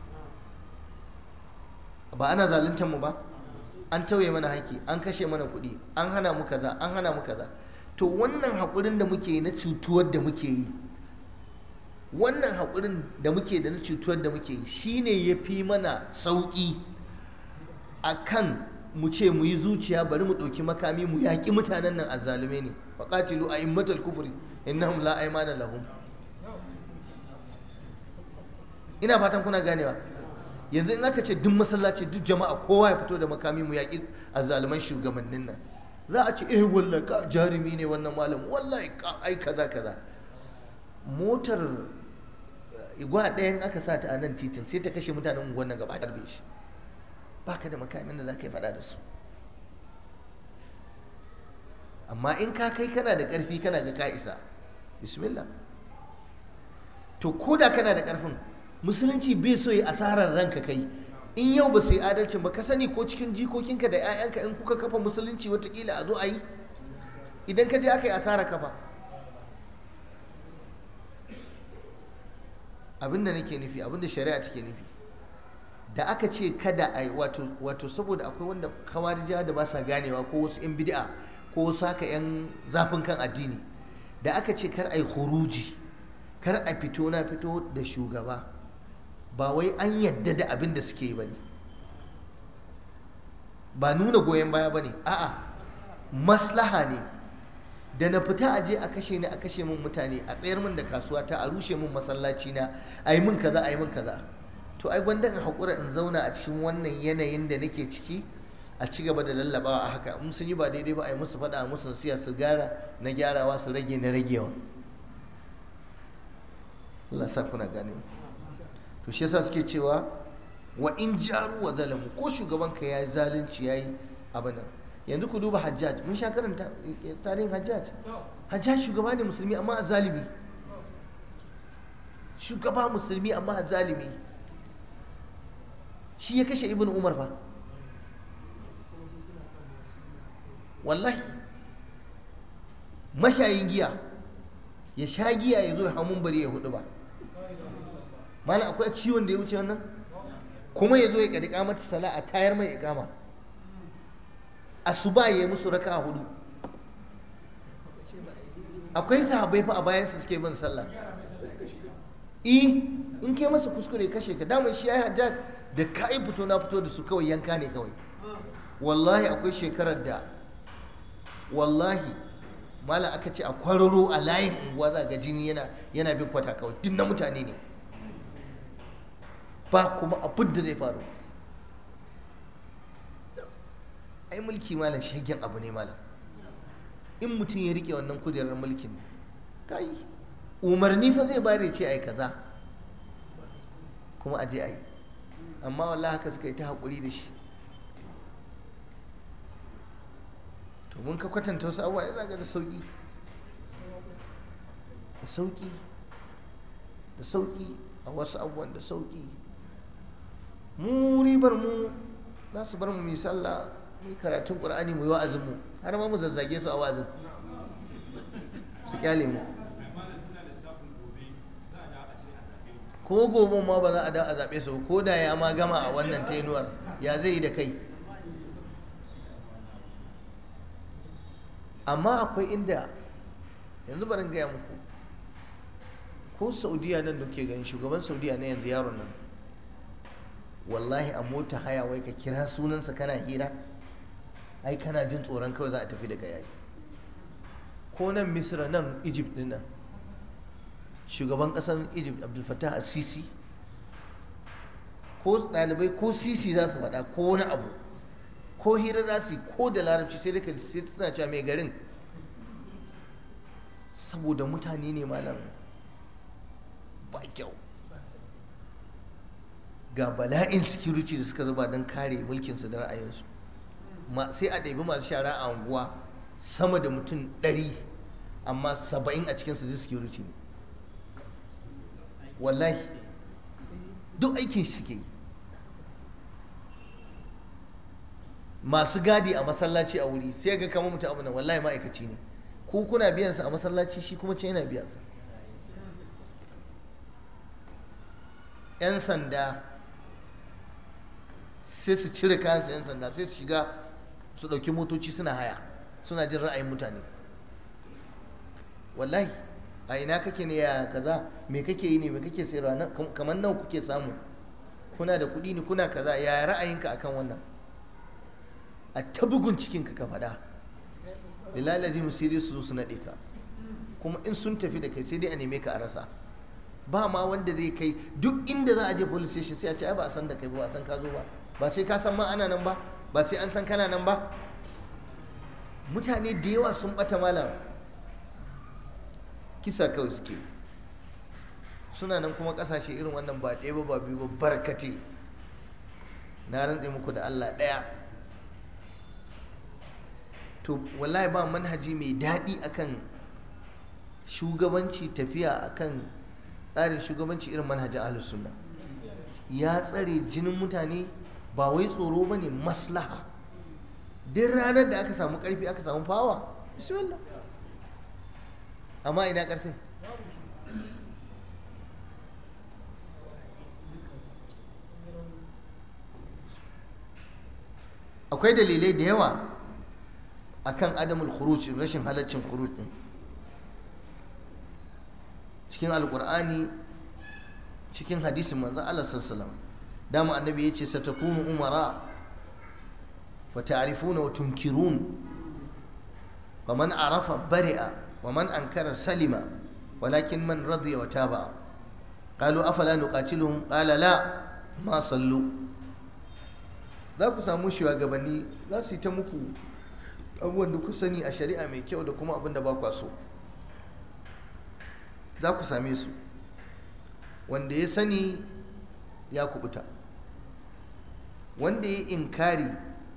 Ba ana zaluntar mu ba, an tauye mana haƙƙi, an kashe mana kuɗi, an hana mu kaza, an hana mu kaza. To wannan haƙurin da muke yi na cutuwar da muke yi, wannan haƙurin da muke da na cutuwar da muke yi, shine ya fi mana sauƙi akan mu ce mu yi zuciya bari mu ɗauki makami mu yaƙi mutanen nan azzalume ne. Faqatilu a'immatal kufri innahum la aymana lahum. Ina fatan kuna ganewa. Yanzu in aka ce duk masallaci duk jama'a kowa ya fito da makami mu yaƙi azzaluman shugabannin nan, za a ce eh wallahi ka jarumi ne wannan malam, wallahi ka ai kaza kaza. Motar igwa ɗayan aka sa ta a nan titin sai ta kashe mutanen unguwan nan gaba ɗaya shi. Baka da makamin da za ka yi faɗa da su. Amma in ka kai kana da ƙarfi kana ga ka isa, bismillah. To ko da kana da ƙarfin, musulunci bai so yi asarar ranka kai. In yau ba su yi adalcin ba, ka sani ko cikin jikokinka da 'ya'yanka in kuka kafa musulunci watakila a zo a yi, idan ka je aka yi asarar kafa. Abinda nake nufi, abinda shari'a take nufi, da aka ce kada a yi, wato, wato saboda akwai wanda khawarija da ba sa ganewa, ko wasu 'yan bid'a, ko wasu haka 'yan zafin kan addini, da aka ce kar a yi khuruji, kar a fito na fito da shugaba, ba wai an yadda da abin da suke yi ba ne, ba nuna goyon baya ba ne, a'a maslaha ne. Da na fita aje a kashe ni, a kashe min mutane, a tsayar min da kasuwa ta, a rushe min masallaci na, a yi min kaza, a yi min kaza, to ai gwanda in haƙura in zauna a cikin wannan yanayin da nake ciki, a ci gaba da lallabawa a haka. In sun yi ba daidai ba a yi musu faɗa, a musu siya, su gyara na gyarawa, su rage na ragewa. Allah sa kuna gane. To shi yasa suke cewa wa in jaru wa zalamu, ko shugabanka ya yi zalunci, ya yi abin nan. Yanzu ku duba Hajjaj, mun sha karanta tarihin Hajjaj. Hajjaj shugaba ne musulmi amma a zalimi. Shugaba musulmi amma a zalimi. Shi ya kashe Ibn Umar fa. Wallahi. Mashayin giya, ya sha giya ya zo ya hamun bari ya hudu ba. Malam akwai ciwon da ya wuce wannan? Kuma ya zo ya kadi kamata sala a tayar mai ikama. Asuba ya yi musu raka a hudu. Akwai sahabbai fa a bayan su suke bin sallah. I in kai masa kuskure kashe ka. Damar shi ya yi Hajjaj da ka yi fito na fito da su kawai yanka ne kawai. Wallahi akwai shekarar da wallahi mala aka ce a kwararo a layin unguwa za ga jini yana yana bin kwata kawai, duk na mutane ne, ba kuma abin da zai faru. Ai mulki malam shagen abu ne malam. In mutum ya rike wannan kujerar mulkin, kai umarni fa zai bayar ce ai kaza kuma aje ai, amma wallahi haka suka yi ta haƙuri da shi. To mun ka kwatanta wasu abubuwa ya zaga da sauƙi da sauƙi da sauƙi a wasu abubuwan da sauƙi. Mu ribar mu za su bar mu mai sallah mu karatun qur'ani mu yi wa'azin mu har ma mu zazzage su a wa'azin su kyale mu ko gobe ma ba za a da a zaɓe su ko da ya ma gama a wannan tenuwar ya zai yi da kai. amma akwai inda yanzu barin gaya muku ko saudiya nan da ke gani shugaban saudiya na yanzu yaron nan wallahi a mota haya wai ka kira sunansa kana hira ai kana jin tsoron kawai za a tafi daga yayi. ko nan misra nan egypt din nan shugaban kasar egypt abdul fattah al-sisi ko ɗalibai ko sisi za su faɗa ko wani abu ko hira za su yi ko da larabci sai da sai suna cewa mai garin saboda mutane ne malam ba kyau ga bala'in security da suka zuba don kare mulkinsu da ra'ayinsu sai a ɗabi masu shara a unguwa sama da mutum ɗari amma saba'in a cikinsu da security ne wallahi duk aikin shi suke yi. masu gadi a masallaci a wuri sai ga kamar mutum abu nan wallahi ma'aikaci ne ko kuna biyansa a masallaci shi kuma ce yana biyansa. 'yan sanda sai su cire kayansu 'yan sanda sai su shiga su ɗauki motoci suna haya suna jin ra'ayin mutane wallahi a ina kake ne ya kaza me kake yi ne me kake sayarwa kamar nawa kuke samu kuna da kuɗi ne kuna kaza ya ra'ayinka akan wannan a ta bugun cikinka ka faɗa lillahi lazim sirri su zo su naɗe ka kuma in sun tafi da kai sai dai a neme ka a rasa ba ma wanda zai kai duk inda za a je police station sai a ce ai ba a san da kai ba a san ka zo ba ba sai ka san ma ana nan ba ba sai an san kana nan ba. mutane da yawa sun bata malam kisa kawai suke suna nan kuma kasashe irin wannan ba ɗaya ba ba biyu ba barkate na rantse muku da Allah ɗaya. to wallahi ba manhaji mai daɗi akan shugabanci tafiya akan tsarin shugabanci irin manhajin ahlus sunna. ya tsare jinin mutane ba wai tsoro ba ne maslaha. duk ranar da aka samu karfi aka samu fawa bismillah amma ina karfin akwai dalilai da yawa akan adamul khuruj rashin halaccin khuruj din cikin alqur'ani cikin hadisin manzon Allah sallallahu alaihi wasallam dama annabi yace satakunu umara fa ta'rifuna wa tunkirun wa man arafa bari'a wa man ankara salima walakin man radiya wa taba qalu afala nuqatiluhum qala la ma sallu. za ku samu shugabanni za su yi ta muku abubuwan da ku sani a shari'a mai kyau da kuma abin da ba kwa so za ku same su wanda ya sani ya kubuta wanda ya inkari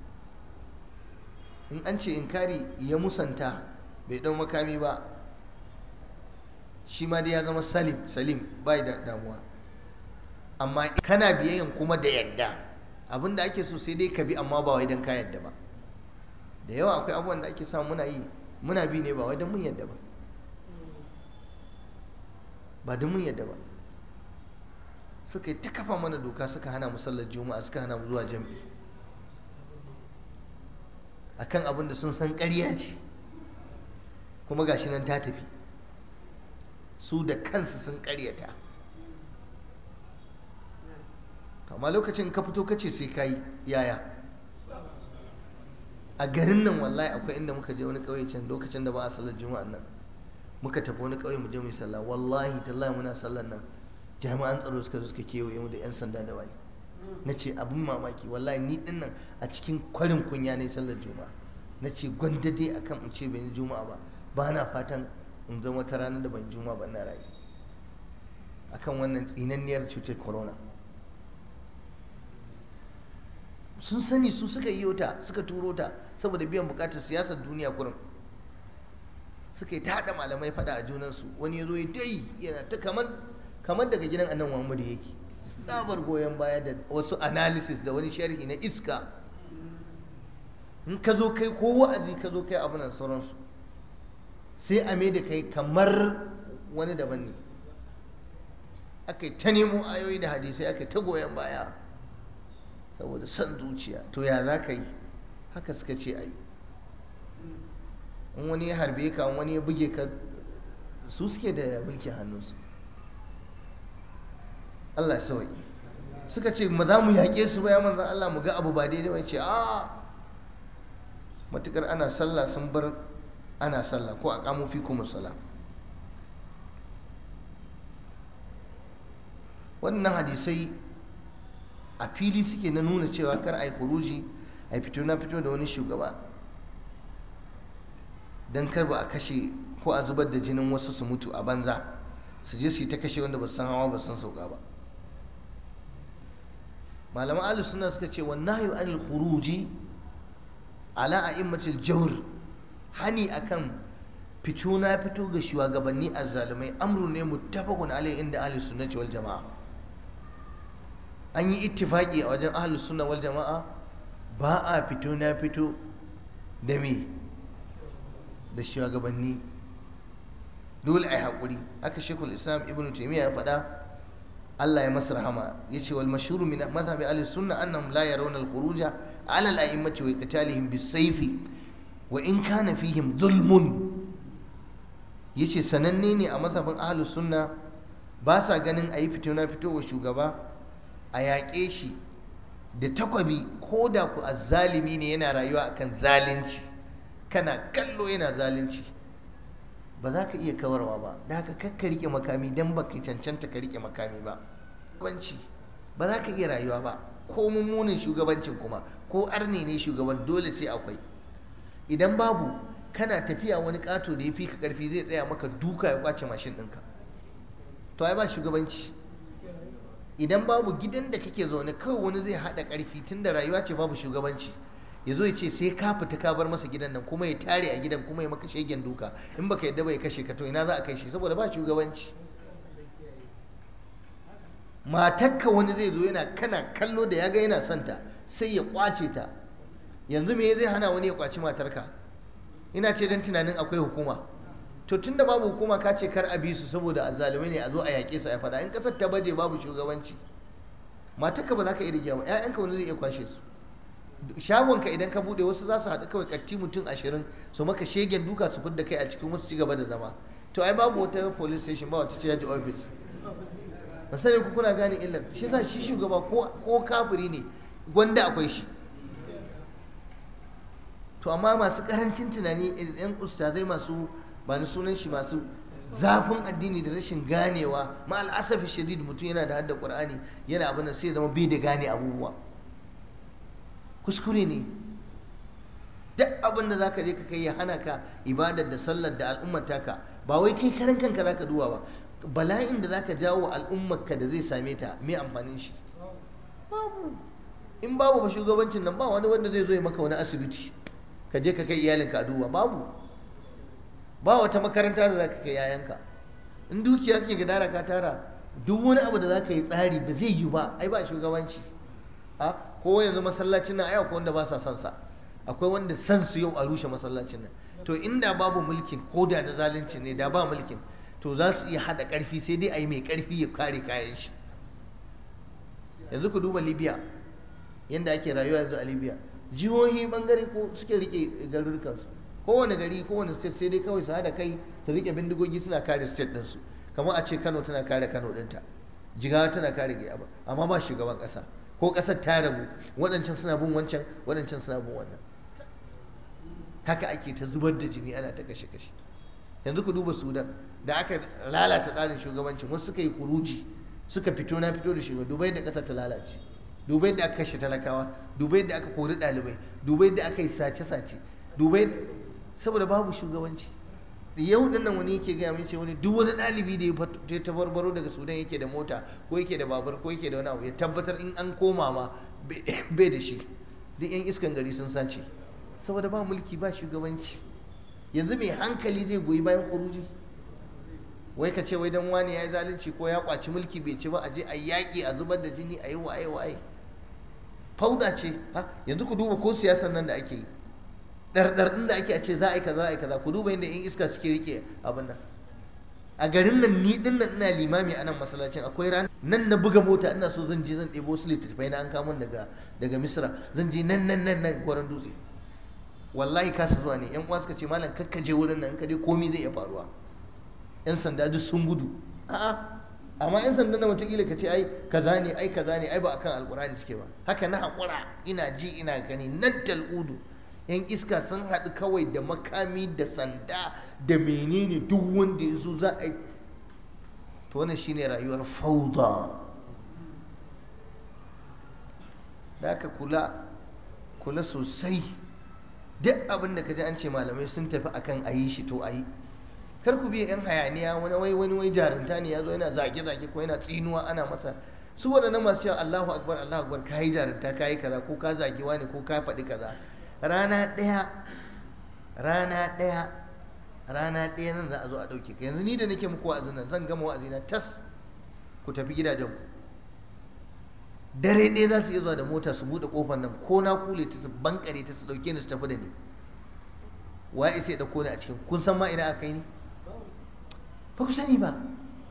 in an ce inkari ya musanta bai dau makami ba shi ma dai ya zama salim salim bai da damuwa amma kana biyayyan kuma da yadda abin da ake so sai dai ka bi amma ba wai don ka yadda ba. da yawa akwai abubuwan da ake samu muna yi muna bi ne ba wai don mun yadda ba ba don mun yadda ba. suka yi ta kafa mana doka suka hana mu sallar juma'a suka hana mu zuwa jam'i akan abin da sun san ƙarya ce kuma gashi nan ta tafi su da kansu sun ƙaryata amma lokacin ka fito kace sai kai yaya a garin nan wallahi akwai inda muka je wani ƙauye can lokacin da ba a sallar juma'a nan muka tafi wani ƙauye mu je mu yi sallah wallahi tallahi muna sallar nan jami'an tsaro suka zo suka kewaye mu da yan sanda da waye na ce abin mamaki wallahi ni din nan a cikin kwarin kunya ne sallar juma'a na ce gwanda dai akan in ce bai yi juma'a ba ba na fatan in zama wata rana da ban juma'a ba na rayu akan wannan tsinanniyar cutar corona. sun sani su suka yi ta suka turo ta saboda biyan bukatar siyasar duniya kurin suka yi ta haɗa malamai faɗa a junansu wani ya zo ya dai yana ta kamar kamar daga gidan annan muhammadu yake tsabar goyon baya da wasu analysis da wani sharhi na iska in ka zo kai ko wa'azi ka zo kai abu nan sauransu sai a mai da kai kamar wani daban ne. Aka yi ta nemo ayoyi da hadisai aka yi ta goyon baya saboda son zuciya. To ya za ka yi? Haka suka ce a yi. In wani ya harbe ka, wani ya buge ka, su suke da mulkin hannunsu. Allah ya sauyi. Suka ce ma za mu yaƙe su ba ya manzan Allah, mu ga abu ba daidai ba. Ce a matukar ana sallah sun bar ana sallah, ko a kamo fi kuma sallah. Wannan hadisai a fili suke na nuna cewa kar a yi kuruji, a yi fito na fito da wani shugaba don kar ba a kashe ko a zubar da jinin wasu su mutu a banza, su je su yi ta kashe wanda ba su san hawa ba su san sauka ba. Malaman ahlus sunna suka ce wannan nahyu anil khuruji ala a'immatil jawr, hani akan fito na fito ga shugabanni azzalumai, amru ne muttafaqun alai inda ahlus sunnati wal jamaa. An yi ittifaki a wajen ahlus sunna wal jama'a ba a fito na fito da me da shugabanni, dole a yi haƙuri. Haka shekul islam ibn taimiyya ya faɗa, Allah ya masa rahama, ya ce wal mashhuru min madhhabi ahli sunna annahum la yarawna al khuruja ala al a'immati wa qitalihim bis sayfi wa in kana fihim zulmun. Yace sananne ne a mazhabin ahli sunna ba sa ganin ayi fito na fito wa shugaba a yaƙe shi da takwabi, ko da ku azzalimi ne yana rayuwa akan zalunci, kana kallo yana zalunci, ba za ka iya kawarwa ba. Da haka kakka rike makami don ba ka cancanta ka rike makami ba. Shugabanci ba za ka iya rayuwa ba, ko mummunin shugabancin kuma, ko arne ne shugaban, dole sai akwai. Idan babu, kana tafiya wani ƙato da ya fi ka ƙarfi zai tsaya maka duka ya kwace mashin ɗinka, to ai ba shugabanci. Idan babu, gidan da kake zaune kawai wani zai haɗa ƙarfi, tun da rayuwa ce babu shugabanci, ya zo ya ce sai ka fita ka bar masa gidan nan, kuma ya tare a gidan, kuma ya maka shegen duka, in baka yadda ba ya kashe ka. To ina za a kai shi? Saboda ba shugabanci. Matakka wani zai zo yana kana kallo da ya ga yana son ta sai ya kwace ta. Yanzu me zai hana wani ya kwaci matarka? Ina ce dan tunanin akwai hukuma. To tunda babu hukuma, ka ce kar a bi su saboda azzalumai ne, a zo a yaƙe su a faɗa. In ƙasar ta baje babu shugabanci, matarka ba za ka iya rigiya ba, 'ya'yanka wani zai iya kwashe su. Shagonka idan ka bude, wasu za su haɗu kawai katti mutum ashirin su maka shegen duka su fidda kai a cikin wasu ci gaba da zama. To ai babu wata police station, ba wata caji office. ba sani ku kuna gane illar. Shi yasa shi shugaba ko kafiri ne gwanda akwai shi. To amma masu karancin tunani, yan ustazai masu ba ni sunan shi, masu zafin addini da rashin ganewa, ma al'asafi shadid, mutum yana da hadda qur'ani yana abin da sai zama bai da gane abubuwa. Kuskure ne. Duk abin da zaka je ka kai ya hana ka ibadar da sallar da al'ummar taka, ba wai kai karan kanka zaka duba ba, bala'in da zaka jawo al'ummar ka da zai same ta, me amfanin shi? Babu. In babu ba shugabancin nan, ba wani wanda zai zo ya maka wani asibiti ka je ka kai iyalinka a duba, babu. Ba wata makaranta da zaka kai yayanka. In dukiya kake gadara ka tara, duk wani abu da zaka yi tsari ba zai yi ba, ai ba shugabanci. A ko yanzu masallacin nan ai akwai wanda ba sa son sa, akwai wanda san su yau a rushe masallacin nan. To inda babu mulkin, ko da na zalunci ne, da ba mulkin, to za su iya hada karfi, sai dai a yi mai karfi ya kare kayan shi. Yanzu ku duba Libya, yanda ake rayuwa yanzu a Libya, jihohi bangare ko suke rike garurukansu, kowane gari kowane state sai dai kawai su hada kai su rike bindigogi suna kare state ɗinsu. Kamar a ce Kano tana kare Kano ɗinta, Jigawa tana kare Giyaba, amma ba shugaban ƙasa, ko ƙasar ta rabu, waɗancan suna bin wancan, waɗancan suna bin wannan. Haka ake ta zubar da jini, ana ta kashe-kashe. Yanzu ku duba Sudan, da aka lalata tsarin shugabancin, wasu suka yi kuruji, suka fito na fito da shugaban. Dubai da ƙasar ta lalace, dubai da aka kashe talakawa, dubai da aka kori ɗalibai, dubai da aka yi sace-sace, dubai saboda babu shugabanci. Yau din nan wani yake gaya mai ce wani duk wani ɗalibi da ya tabarbaro daga Sudan yake da mota ko yake da babur ko yake da wani abu, ya tabbatar in an koma ma bai da shi. Duk yan iskan gari sun sace, saboda ba mulki ba shugabanci. Yanzu mai hankali zai goyi bayan kuruji? Wai ka ce wai dan wani ya yi zalunci ko ya kwaci mulki bai ci ba, a je a yaƙi a zubar da jini a yi waye waye. Fauda ce. Ha yanzu ku duba ko siyasar nan da ake yi, ɗarɗar ɗin da ake a ce za a yi kaza za a yi kaza, ku duba yadda yan iska suke rike abin nan. A garin nan ni din nan ina limami a nan masallacin, akwai ran nan na buga mota ina so zan je zan ɗebo su littattafai na an kamun daga daga Misra, zan je nan nan nan nan Goron Dutse, wallahi kasa zuwa ne. yan uwa suka ce malam kakka je wurin nan, in ka je komai zai iya faruwa, yan sanda duk sun gudu. A'a, amma yan sanda na wataƙila ka ce ai kaza ne ai kaza ne ai ba akan alƙur'ani suke ba. Haka na haƙura ina ji ina gani nan tal'udu yan iska sun haɗu kawai da makami da sanda da menene duk wanda ya zo za a yi. To wannan shine rayuwar fauda. da aka kula kula sosai, duk abin da ka ji an ce malamai sun tafi akan a yi shi to a yi. Kar ku biya yan hayaniya, wani wai wani wai jarunta ne ya zo yana zage zage ko yana tsinuwa ana masa. Su waɗannan masu cewa Allahu akbar Allahu akbar, kayi jarunta kayi kaza ko ka zagi wani ko ka faɗi kaza, rana ɗaya rana ɗaya rana ɗaya nan za a zo a ɗauke ka. Yanzu ni da nake muku wa'azin nan zan gama wa'azina tas ku tafi gidajen ku, dare ɗaya za su iya zuwa da mota su buɗe ƙofar nan ko na kule ta su bankare ta su ɗauke ni su tafi da ni. Waye sai ɗauko ni a cikin, kun san ma ina aka kai ni? Ba ku sani ba.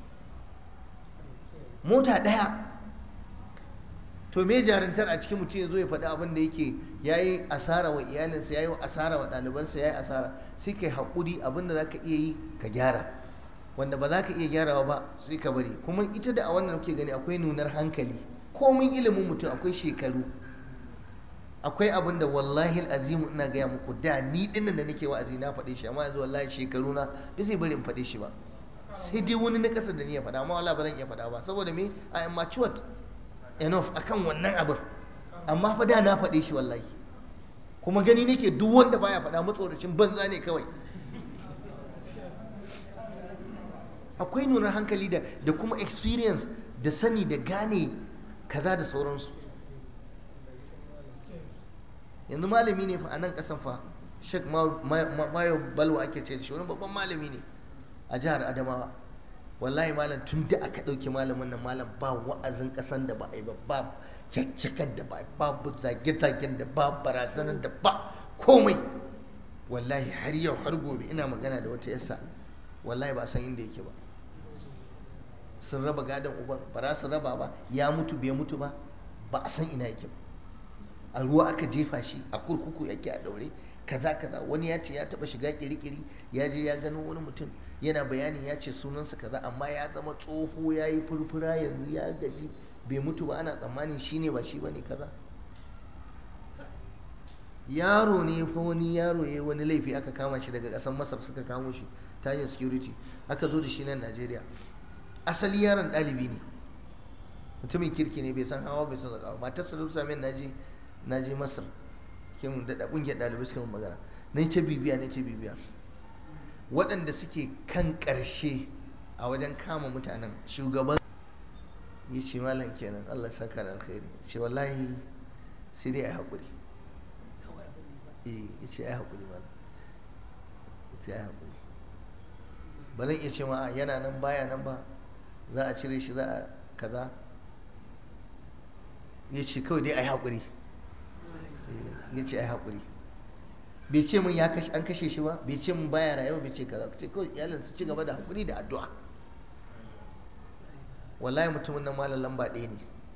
Mota ɗaya. To me jarintar a cikin mutum ya zo ya faɗi abin da yake ya yi asara wa iyalinsa, ya yi asara wa ɗalibansa, ya yi asara, sai ka yi haƙuri. Abin da za ka iya yi ka gyara, wanda ba za ka iya gyarawa ba sai ka bari. Kuma ita da a wannan kuke gani akwai nunar hankali, komin ilimin mutum akwai shekaru, akwai abin da wallahi azimu ina gaya muku da ni dinnan da nake wa'azi na faɗe shi, amma yanzu wallahi shekaru na bai zai bari in faɗe shi ba, sai dai wani na ƙasar da ni ya faɗa, amma wallahi ba zan iya faɗa ba. Saboda me? I am matured enough akan wannan abin, amma fa da na faɗe shi wallahi, kuma gani nake duk wanda baya faɗa matsoracin banza ne kawai. Akwai nunar hankali da da kuma experience da sani da gane kaza da sauransu. Yanzu malami ne fa a nan ƙasan fa, Sheikh Mayo Balwa ake ce da shi, wani babban malami ne a jihar Adamawa. Wallahi malam tun da aka ɗauki malamin nan malam ba wa'azin ƙasan da ba a yi ba, ba caccakan da ba, babu zage-zagen da ba, barazanar da ba, komai. Wallahi har yau har gobe ina magana da wata yasa, wallahi ba san inda yake ba. Sun raba gadon uban, ba za su raba ba, ya mutu bai mutu ba, ba a san ina yake ba. A ruwa aka jefa shi, a kurkuku yake a daure, kaza kaza. Wani ya ce ya taba shiga kirikiri, ya je ya gano wani mutum yana bayani, ya ce sunansa kaza, amma ya zama tsoho, ya yi furfura yanzu, ya gaji, bai mutu ba, ana tsammanin shi ne ba shi ba ne kaza. Yaro ne fa, wani yaro ya yi wani laifi aka kama shi daga ƙasar Masar, suka kamo shi ta hanyar security, aka zo da shi nan Najeriya. Asali yaron ɗalibi ne, mutumin kirki ne, bai san hawa bai san zakawa. Matarsa da same naje naje Masar, ke mun da kungiyar ɗalibai suka mun magana, na ce bibiya na ce bibiya waɗanda suke kan ƙarshe a wajen kama mutanen. Shugaban ya ce malam kenan, Allah saka da alkhairi, ce wallahi sai dai a haƙuri. Eh ya ce ai haƙuri malam, ya ce ai haƙuri, ba zan iya ce ma yana nan baya nan ba, za a cire shi za a kaza. Ya ce kawai dai a yi haƙuri, ya ce a yi haƙuri. Bai ce mun an kashe shi ba, bai ce mun baya rayuwa, bai ce kaza, ce kawai iyalin su ci gaba da haƙuri da addu'a. Wallahi mutumin nan malam lamba ɗaya ne,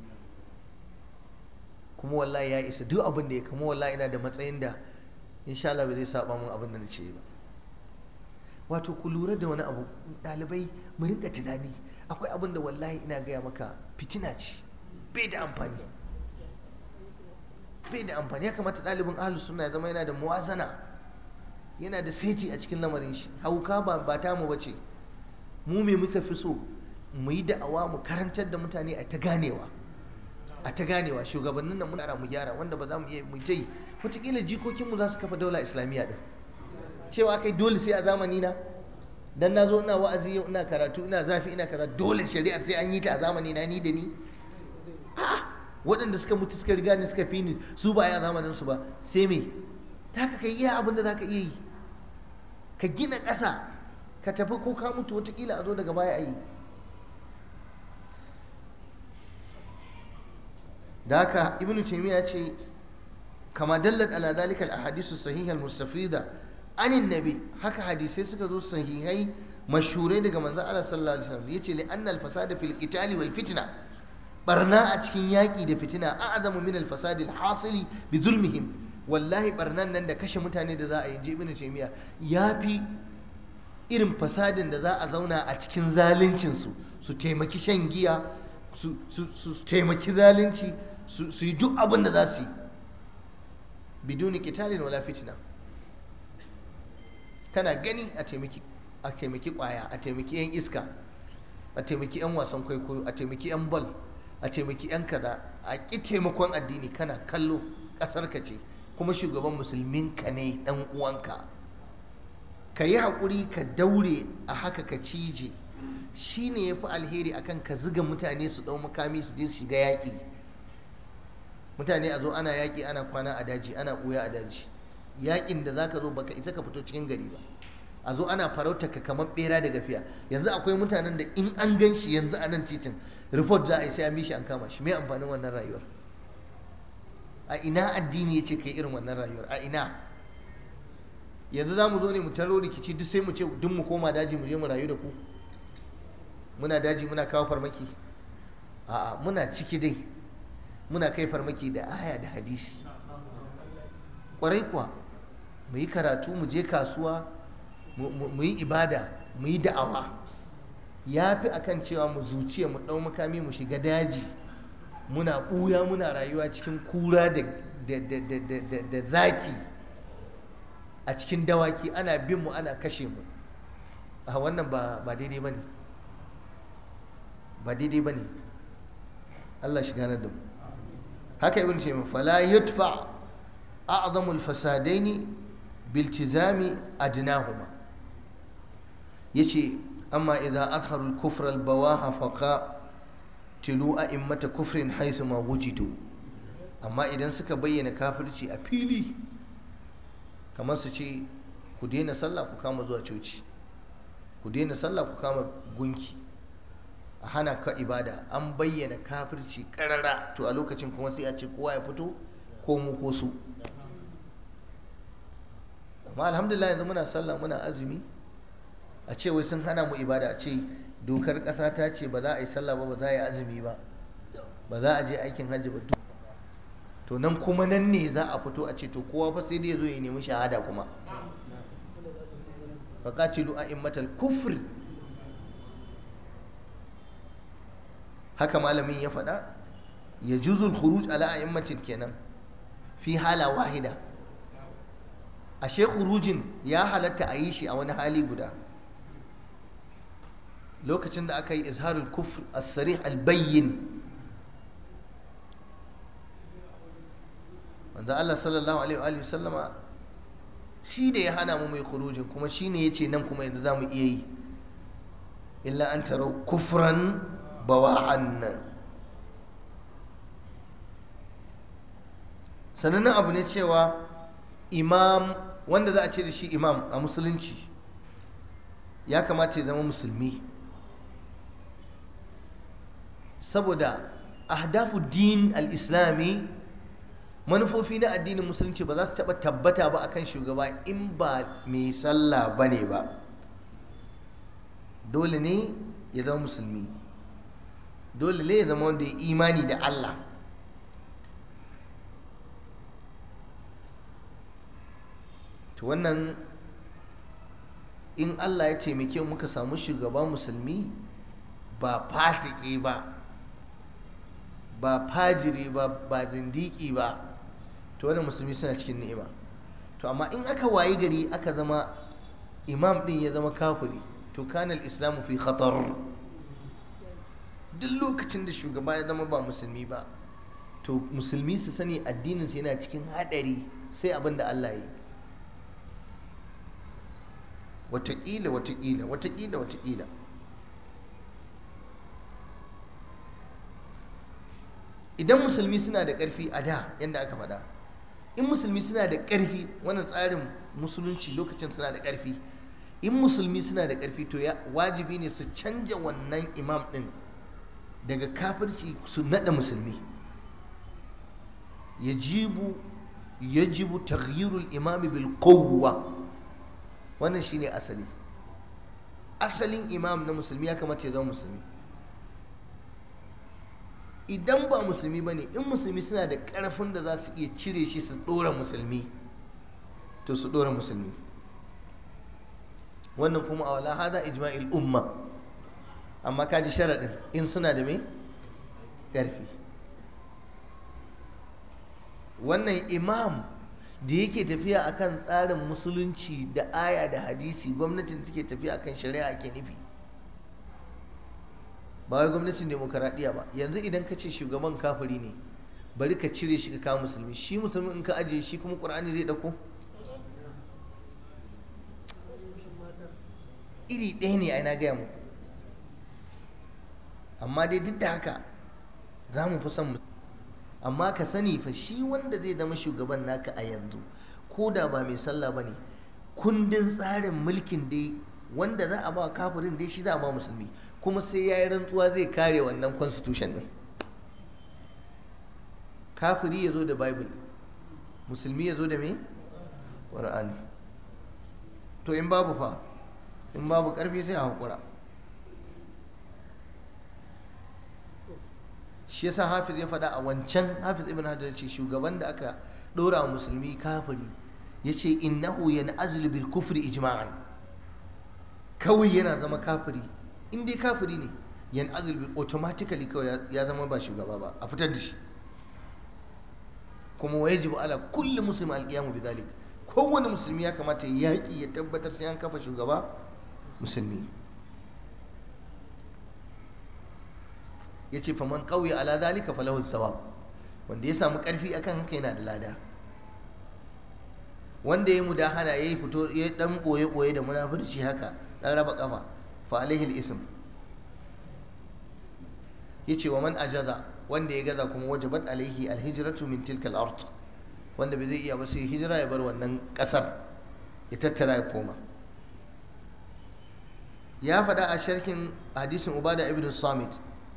kuma wallahi ya isa duk abin da ya kama. Wallahi ina da matsayin da insha Allah bai zai saba mun abin da na ce ba. Wato ku lura da wani abu ɗalibai, mu rinka tunani. Akwai abin da wallahi ina gaya maka fitina ce, bai da amfani, bai da amfani. Ya kamata ɗalibin ahlus sunna ya zama yana da muwazana, yana da saiti a cikin lamarin shi. Hauka ba ba ta mu bace. Mu me muka fi so? Mu yi da'awa, mu karantar da mutane a ta ganewa, a ta ganewa. Shugabannin nan muna mu gyara, wanda ba za mu iya mu ta yi. Wataƙila jikokinmu za su kafa daula islamiyya din, cewa kai dole sai a zamani na, dan na zo ina wa'azi yau, ina karatu, ina zafi, ina kaza, dole shari'a sai an yi ta a zamani na, ni da ni. A'a, waɗanda suka mutu suka riga ni suka fi ni, su ba ya zamanin su ba, sai me? Ta haka kai iya abin da za ka iya yi, ka gina ƙasa, ka tafi, ko ka mutu wataƙila a zo daga baya a yi. Da haka Ibn Taymiyyah ce kama dallat ala dhalika al-ahadithu sahih al-mustafida anin nabi, haka hadisai suka zo sahihai mashhurai daga manzon Allah sallallahu alaihi wasallam yace li anna al-fasada fil qitali wal fitna, barna a cikin yaki da fitina a'zamu min al-fasad al-hasili bi zulmihim, wallahi barnan nan da kashe mutane da za a yi ji ibnu taymiya yafi irin fasadin da za a zauna a cikin zaluncin su su taimaki shan giya, su su taimaki zalunci, su yi duk abin da za su yi biduni qitalin wala fitna. Kana gani a taimaki a taimaki kwaya, a taimaki yan iska, a taimaki yan wasan kwaikwayo, a taimaki yan bal, a taimaki yan kaza, a ƙi taimakon addini, kana kallo ƙasar ka ce kuma shugaban musulmin ka ne dan uwanka, ka yi haƙuri ka daure a haka ka cije, shi ne ya fi alheri akan ka ziga mutane su ɗau makami su je su shiga yaƙi. Mutane a zo ana yaƙi, ana kwana a daji, ana ɓuya a daji, yaƙin da za ka zo baka isa ka fito cikin gari ba, a zo ana farauta ka kamar ɓera da gafiya. Yanzu akwai mutanen da in an gan shi yanzu a nan titin report za a yi sai an bi shi an kama shi. Me amfanin wannan rayuwar? A ina addini ya ce ka yi irin wannan rayuwar? A ina? Yanzu za mu zo ne mu taro rikici duk sai mu ce duk mu koma daji mu je mu rayu da ku? Muna daji muna kawo farmaki? A'a, muna ciki dai muna kai farmaki da aya da hadisi. Kwarai kuwa, mu yi karatu, mu je kasuwa, mu yi ibada, mu yi da'awa, ya fi akan cewa mu zuciya mu ɗau makami mu shiga daji muna ɓuya muna rayuwa cikin kura da zaki a cikin dawaki, ana bin mu ana kashe mu. A wannan ba daidai ba ne, ba daidai ba ne. Allah shi ganar da mu. Haka ibn Taymiyyah fala yudfa a'zamul fasadaini biltizami adnahuma, yace amma idza azharu al-kufra al-bawaha faqa tilu a'immata kufrin haythu ma wujidu, amma idan suka bayyana kafirci a fili kamar su ce ku daina sallah ku kama zuwa coci, ku daina sallah ku kama gunki, a hana ka ibada, an bayyana kafirci karara, to a lokacin kuma sai a ce kowa ya fito ko mu ko su. Amma alhamdulillah yanzu muna sallah muna azumi, a ce wai sun hana mu ibada, a ce dokar ƙasa ta ce ba za a yi sallah ba, ba za a yi azumi ba, ba za a je aikin hajji ba, to nan kuma nan ne za a fito a ce to kowa fa sai dai ya zo ya nemi shahada kuma. faqatilu a'immatal kufri, haka malamin ya faɗa, ya juzul khuruj ala a'immatin kenan fi hala wahida. Ashe khurujin ya halatta a yi shi a wani hali guda, lokacin da aka yi izharul kufr as-sarih al-bayyin. wanda Allah sallallahu alaihi wa sallama shi da ya hana mu mai khurujin, kuma shi ne ya ce nan kuma yanzu za mu iya yi, illa an taro kufran bawa'an. sanannen abu ne cewa imam, wanda za a ce da shi imam a musulunci, ya kamata ya zama musulmi, saboda ahdafu din al-islami, manufofi na addinin musulunci ba za su taɓa tabbata ba akan shugaba in ba mai sallah ba ne ba. Dole ne ya zama musulmi, dole ne ya zama wanda ya imani da Allah. To wannan in Allah ya taimake muka samu shugaba musulmi, ba fasiki ba, ba fajiri ba, ba zindiki ba, to wannan musulmi suna cikin ni'ima. To amma in aka wayi gari aka zama imam din ya zama kafiri, to kanal islamu fi khatar. Duk lokacin da shugaba ya zama ba musulmi ba, to musulmi su sani addinin su yana cikin hadari, sai abin da Allah ya yi. Wataƙila wataƙila wataƙila wataƙila idan musulmi suna da ƙarfi a da, yadda aka faɗa, in musulmi suna da ƙarfi, wannan tsarin musulunci lokacin suna da ƙarfi, in musulmi suna da ƙarfi to ya wajibi ne su canja wannan imam ɗin daga kafirci su naɗa musulmi, ya jibu yajibu taghyirul imami bil quwwa. Wannan shine asali. Asalin imam na musulmi ya kamata ya zama musulmi. Idan ba musulmi ba ne, in musulmi suna da ƙarfin da za su iya cire shi su ɗora musulmi, to su ɗora musulmi. Wannan kuma a wala hada ijma'il umma. Amma kaji sharaɗin in suna da mai ƙarfi. Wannan imam da yake tafiya akan tsarin musulunci da aya da hadisi, gwamnatin da take tafiya akan shari'a ke nufi, ba wai gwamnatin demokaradiyya ba. Yanzu idan ka ce shugaban kafiri ne, bari ka cire shi ka kawo musulmi, shi musulmi in ka ajiye shi kuma ƙur'ani zai ɗauko? Iri ɗaya ne ai na gaya muku. Amma dai duk da haka za mu fi son mu, amma ka sani fa shi wanda zai zama shugaban naka a yanzu, ko da ba mai sallah ba ne, kundin tsarin mulkin dai wanda za a ba kafirin dai shi za a ba musulmi, kuma sai ya yi rantsuwa zai kare wannan constitution ne. Kafiri ya zo da bible, musulmi ya zo da me? Qur'ani. To in babu fa, in babu karfi sai a haƙura. Shi yasa Hafiz ya faɗa a wancan, Hafiz ibn Hajar ce shugaban da aka ɗora wa musulmi kafiri, ya ce innahu yan'azlu bil kufri ijma'an. Kawai yana zama kafiri, in dai kafiri ne yan'azlu bil, automatically kawai ya zama ba shugaba ba, a fitar da shi. Kuma wa yajibu ala kulli muslim al-qiyamu bidhalik. Kowane musulmi ya kamata ya yaƙi ya tabbatar sai an kafa shugaba musulmi. Ya ce faman ƙauye ala zalika falahu sawab. Wanda ya samu ƙarfi akan haka yana da lada. Wanda ya mudahana ya yi fito ya dan boye boye da munafurci haka dan raba kafa, fa alaihi al-ism. Yace wa man ajaza, wanda ya gaza kuma wajabat alaihi al-hijratu min tilka al-ard. Wanda bai zai iya ba sai hijira ya bar wannan kasar, ya tattara ya koma. Ya faɗa a sharhin hadisin Ubada ibn Samit,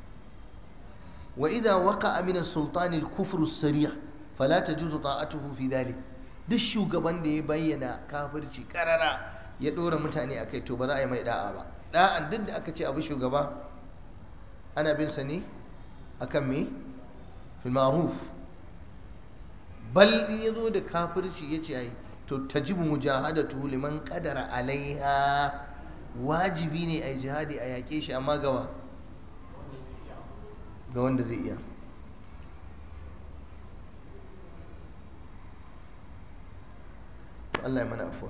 وإذا وقع من السلطان الكفر الصريح فلا تجوز طاعته في ذلك. duk shugaban da ya bayyana kafirci karara ya dora mutane akai, to ba za a yi mai da'a ba. Da'an duk da aka ce abu shugaba ana bin sa ne akan me? Fil ma'ruf. Bal in yazo da kafirci yace ai, to tajibu mujahadatu liman qadara alaiha. Wajibi ne ai jihadi a yake shi, amma gawa ga wanda zai iya. Allah ya mana afuwa.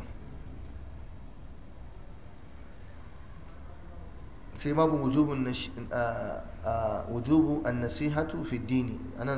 sai babu wujubun wujubu an-nasihatu fi dini.